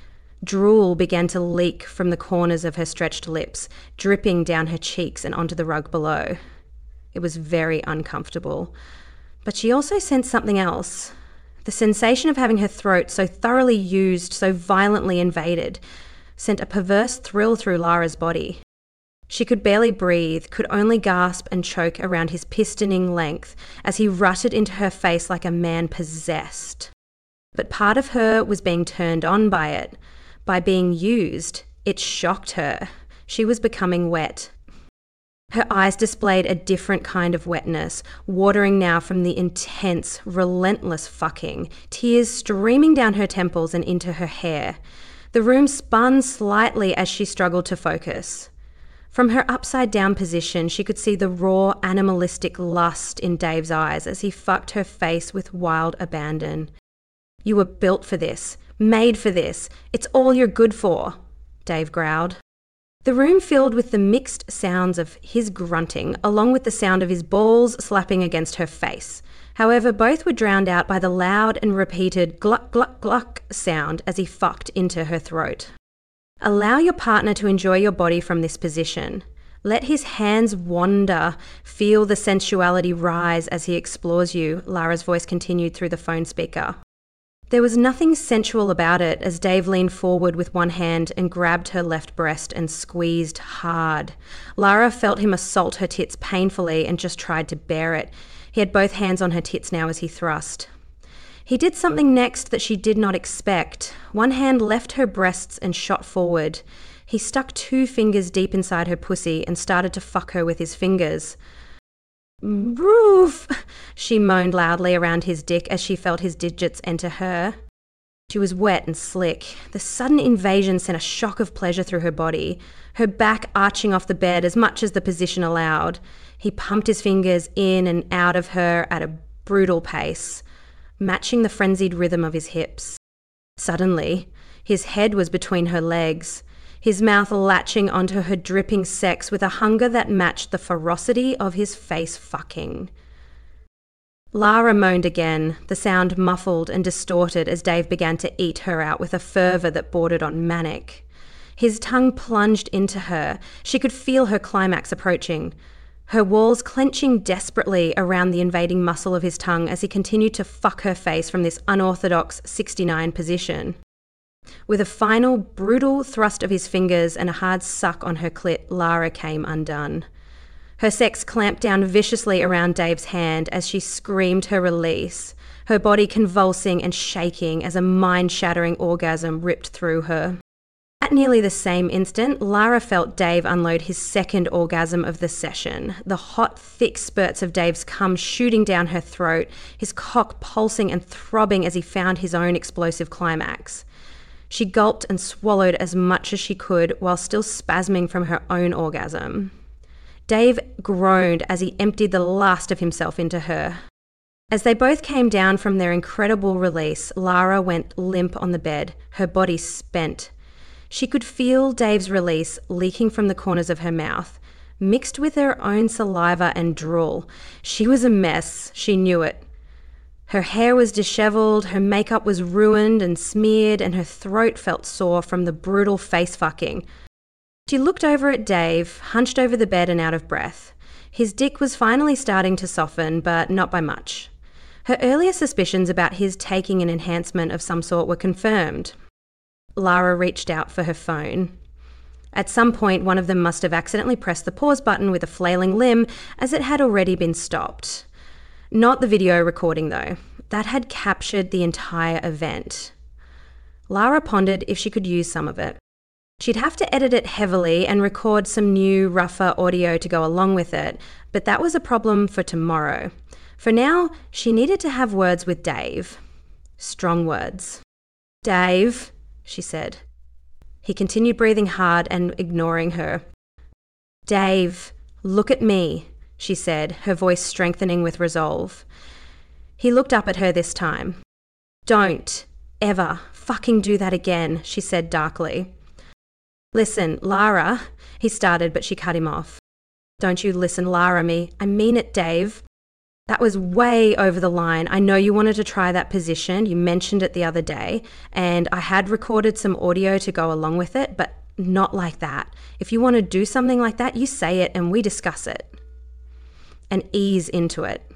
Drool began to leak from the corners of her stretched lips, dripping down her cheeks and onto the rug below. It was very uncomfortable. But she also sensed something else. The sensation of having her throat so thoroughly used, so violently invaded, sent a perverse thrill through Lara's body. She could barely breathe, could only gasp and choke around his pistoning length as he rutted into her face like a man possessed. But part of her was being turned on by it. By being used, it shocked her. She was becoming wet. Her eyes displayed a different kind of wetness, watering now from the intense, relentless fucking, tears streaming down her temples and into her hair. The room spun slightly as she struggled to focus. From her upside-down position, she could see the raw, animalistic lust in Dave's eyes as he fucked her face with wild abandon. "You were built for this, made for this. It's all you're good for," Dave growled. The room filled with the mixed sounds of his grunting, along with the sound of his balls slapping against her face. However, both were drowned out by the loud and repeated gluck, gluck, gluck sound as he fucked into her throat. Allow your partner to enjoy your body from this position. Let his hands wander, feel the sensuality rise as he explores you, Lara's voice continued through the phone speaker. There was nothing sensual about it as Dave leaned forward with one hand and grabbed her left breast and squeezed hard. Lara felt him assault her tits painfully and just tried to bear it. He had both hands on her tits now as he thrust. He did something next that she did not expect. One hand left her breasts and shot forward. He stuck 2 fingers deep inside her pussy and started to fuck her with his fingers. "Roof!" she moaned loudly around his dick as she felt his digits enter her. She was wet and slick. The sudden invasion sent a shock of pleasure through her body, her back arching off the bed as much as the position allowed. He pumped his fingers in and out of her at a brutal pace, matching the frenzied rhythm of his hips. Suddenly, his head was between her legs, his mouth latching onto her dripping sex with a hunger that matched the ferocity of his face fucking. Lara moaned again, the sound muffled and distorted as Dave began to eat her out with a fervour that bordered on manic. His tongue plunged into her. She could feel her climax approaching, her walls clenching desperately around the invading muscle of his tongue as he continued to fuck her face from this unorthodox 69 position. With a final brutal thrust of his fingers and a hard suck on her clit, Lara came undone. Her sex clamped down viciously around Dave's hand as she screamed her release, her body convulsing and shaking as a mind-shattering orgasm ripped through her. At nearly the same instant, Lara felt Dave unload his second orgasm of the session, the hot, thick spurts of Dave's cum shooting down her throat, his cock pulsing and throbbing as he found his own explosive climax. She gulped and swallowed as much as she could while still spasming from her own orgasm. Dave groaned as he emptied the last of himself into her. As they both came down from their incredible release, Lara went limp on the bed, her body spent. She could feel Dave's release leaking from the corners of her mouth, mixed with her own saliva and drool. She was a mess, she knew it. Her hair was disheveled, her makeup was ruined and smeared, and her throat felt sore from the brutal face fucking. She looked over at Dave, hunched over the bed and out of breath. His dick was finally starting to soften, but not by much. Her earlier suspicions about his taking an enhancement of some sort were confirmed. Lara reached out for her phone. At some point, one of them must have accidentally pressed the pause button with a flailing limb, as it had already been stopped. Not the video recording, though. That had captured the entire event. Lara pondered if she could use some of it. She'd have to edit it heavily and record some new, rougher audio to go along with it, but that was a problem for tomorrow. For now, she needed to have words with Dave. Strong words. "Dave," she said. He continued breathing hard and ignoring her. "Dave, look at me," she said, her voice strengthening with resolve. He looked up at her this time. "Don't ever fucking do that again," she said darkly. "Listen, Lara," he started, but she cut him off. "Don't you listen, Lara me. I mean it, Dave. That was way over the line. I know you wanted to try that position. You mentioned it the other day, and I had recorded some audio to go along with it, but not like that. If you want to do something like that, you say it and we discuss it. And ease into it.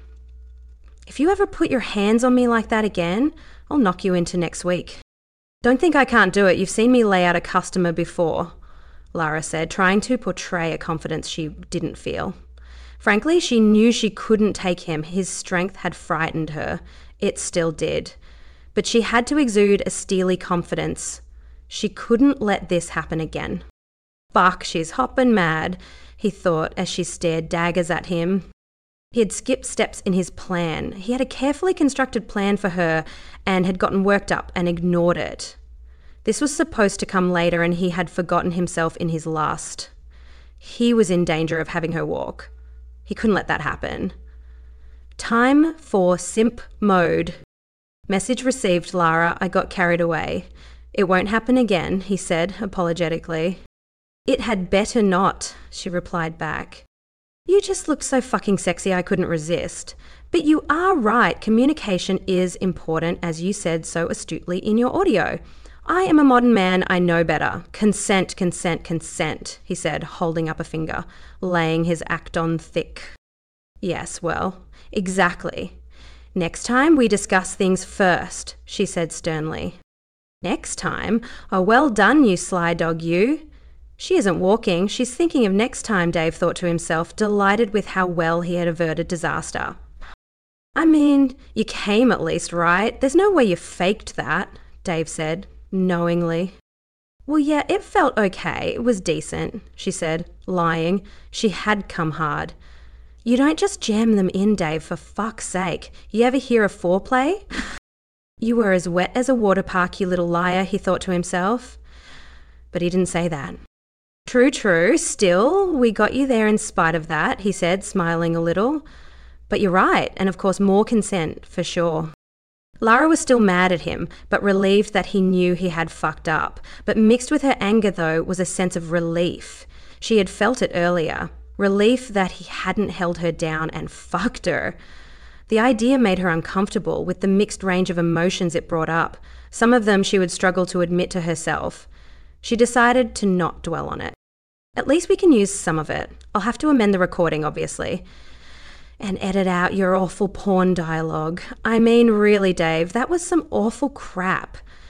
If you ever put your hands on me like that again, I'll knock you into next week." "Don't think I can't do it. You've seen me lay out a customer before," Lara said, trying to portray a confidence she didn't feel. Frankly, she knew she couldn't take him. His strength had frightened her. It still did. But she had to exude a steely confidence. She couldn't let this happen again. "Fuck, she's hoppin' mad," he thought as she stared daggers at him. He had skipped steps in his plan. He had a carefully constructed plan for her and had gotten worked up and ignored it. This was supposed to come later and he had forgotten himself in his lust. He was in danger of having her walk. He couldn't let that happen. "Time for simp mode." "Message received, Lara. I got carried away." "It won't happen again," he said apologetically. "It had better not," she replied back. "You just looked so fucking sexy I couldn't resist. But you are right, communication is important, as you said so astutely in your audio. I am a modern man, I know better. Consent, consent, consent," he said, holding up a finger, laying his act on thick. "Yes, well, exactly. Next time we discuss things first," she said sternly. "Next time? Oh, well done, you sly dog, you." She isn't walking, she's thinking of next time, Dave thought to himself, delighted with how well he had averted disaster. "I mean, you came at least, right? There's no way you faked that," Dave said, knowingly. "Well, yeah, it felt okay. It was decent," she said, lying. She had come hard. "You don't just jam them in, Dave, for fuck's sake. You ever hear of foreplay?" "You were as wet as a water park, you little liar," he thought to himself. But he didn't say that. "True, true. Still, we got you there in spite of that," he said, smiling a little. "But you're right, and of course more consent, for sure." Lara was still mad at him, but relieved that he knew he had fucked up. But mixed with her anger, though, was a sense of relief. She had felt it earlier. Relief that he hadn't held her down and fucked her. The idea made her uncomfortable with the mixed range of emotions it brought up. Some of them she would struggle to admit to herself. She decided to not dwell on it. "At least we can use some of it. I'll have to amend the recording, obviously. And edit out your awful porn dialogue. I mean, really, Dave, that was some awful crap."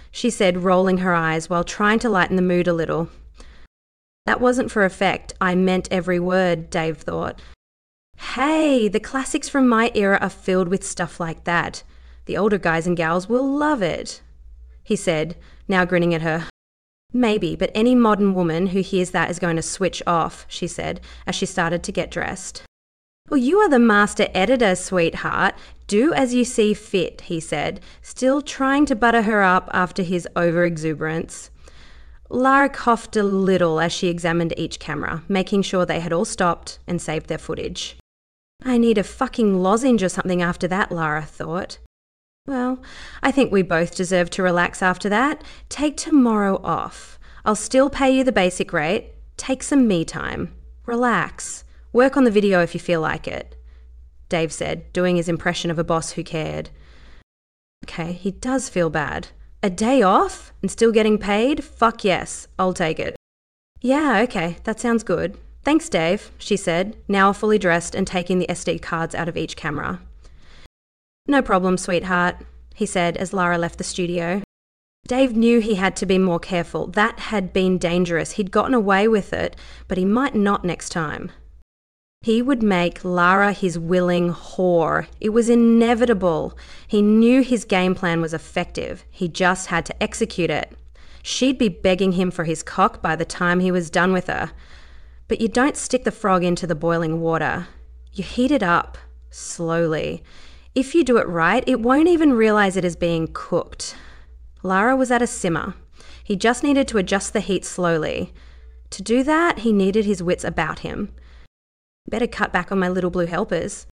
she said, rolling her eyes while trying to lighten the mood a little. That wasn't for effect. I meant every word, Dave thought. Hey, the classics from my era are filled with stuff like that. The older guys and gals will love it, he said, now grinning at her. Maybe, but any modern woman who hears that is going to switch off, she said, as she started to get dressed. Well, you are the master editor, sweetheart. Do as you see fit, he said, still trying to butter her up after his over-exuberance. Lara coughed a little as she examined each camera, making sure they had all stopped and saved their footage. I need a fucking lozenge or something after that, Lara thought. Well, I think we both deserve to relax after that. Take tomorrow off. I'll still pay you the basic rate. Take some me time. Relax. Work on the video if you feel like it, Dave said, doing his impression of a boss who cared. Okay, he does feel bad. A day off and still getting paid? Fuck yes, I'll take it. Yeah, okay, that sounds good. Thanks, Dave, she said, now fully dressed and taking the SD cards out of each camera. No problem, sweetheart, he said as Lara left the studio. Dave knew he had to be more careful. That had been dangerous. He'd gotten away with it, but he might not next time. He would make Lara his willing whore. It was inevitable. He knew his game plan was effective. He just had to execute it. She'd be begging him for his cock by the time he was done with her. But you don't stick the frog into the boiling water. You heat it up, slowly. If you do it right, it won't even realize it is being cooked. Lara was at a simmer. He just needed to adjust the heat slowly. To do that, he needed his wits about him. Better cut back on my little blue helpers.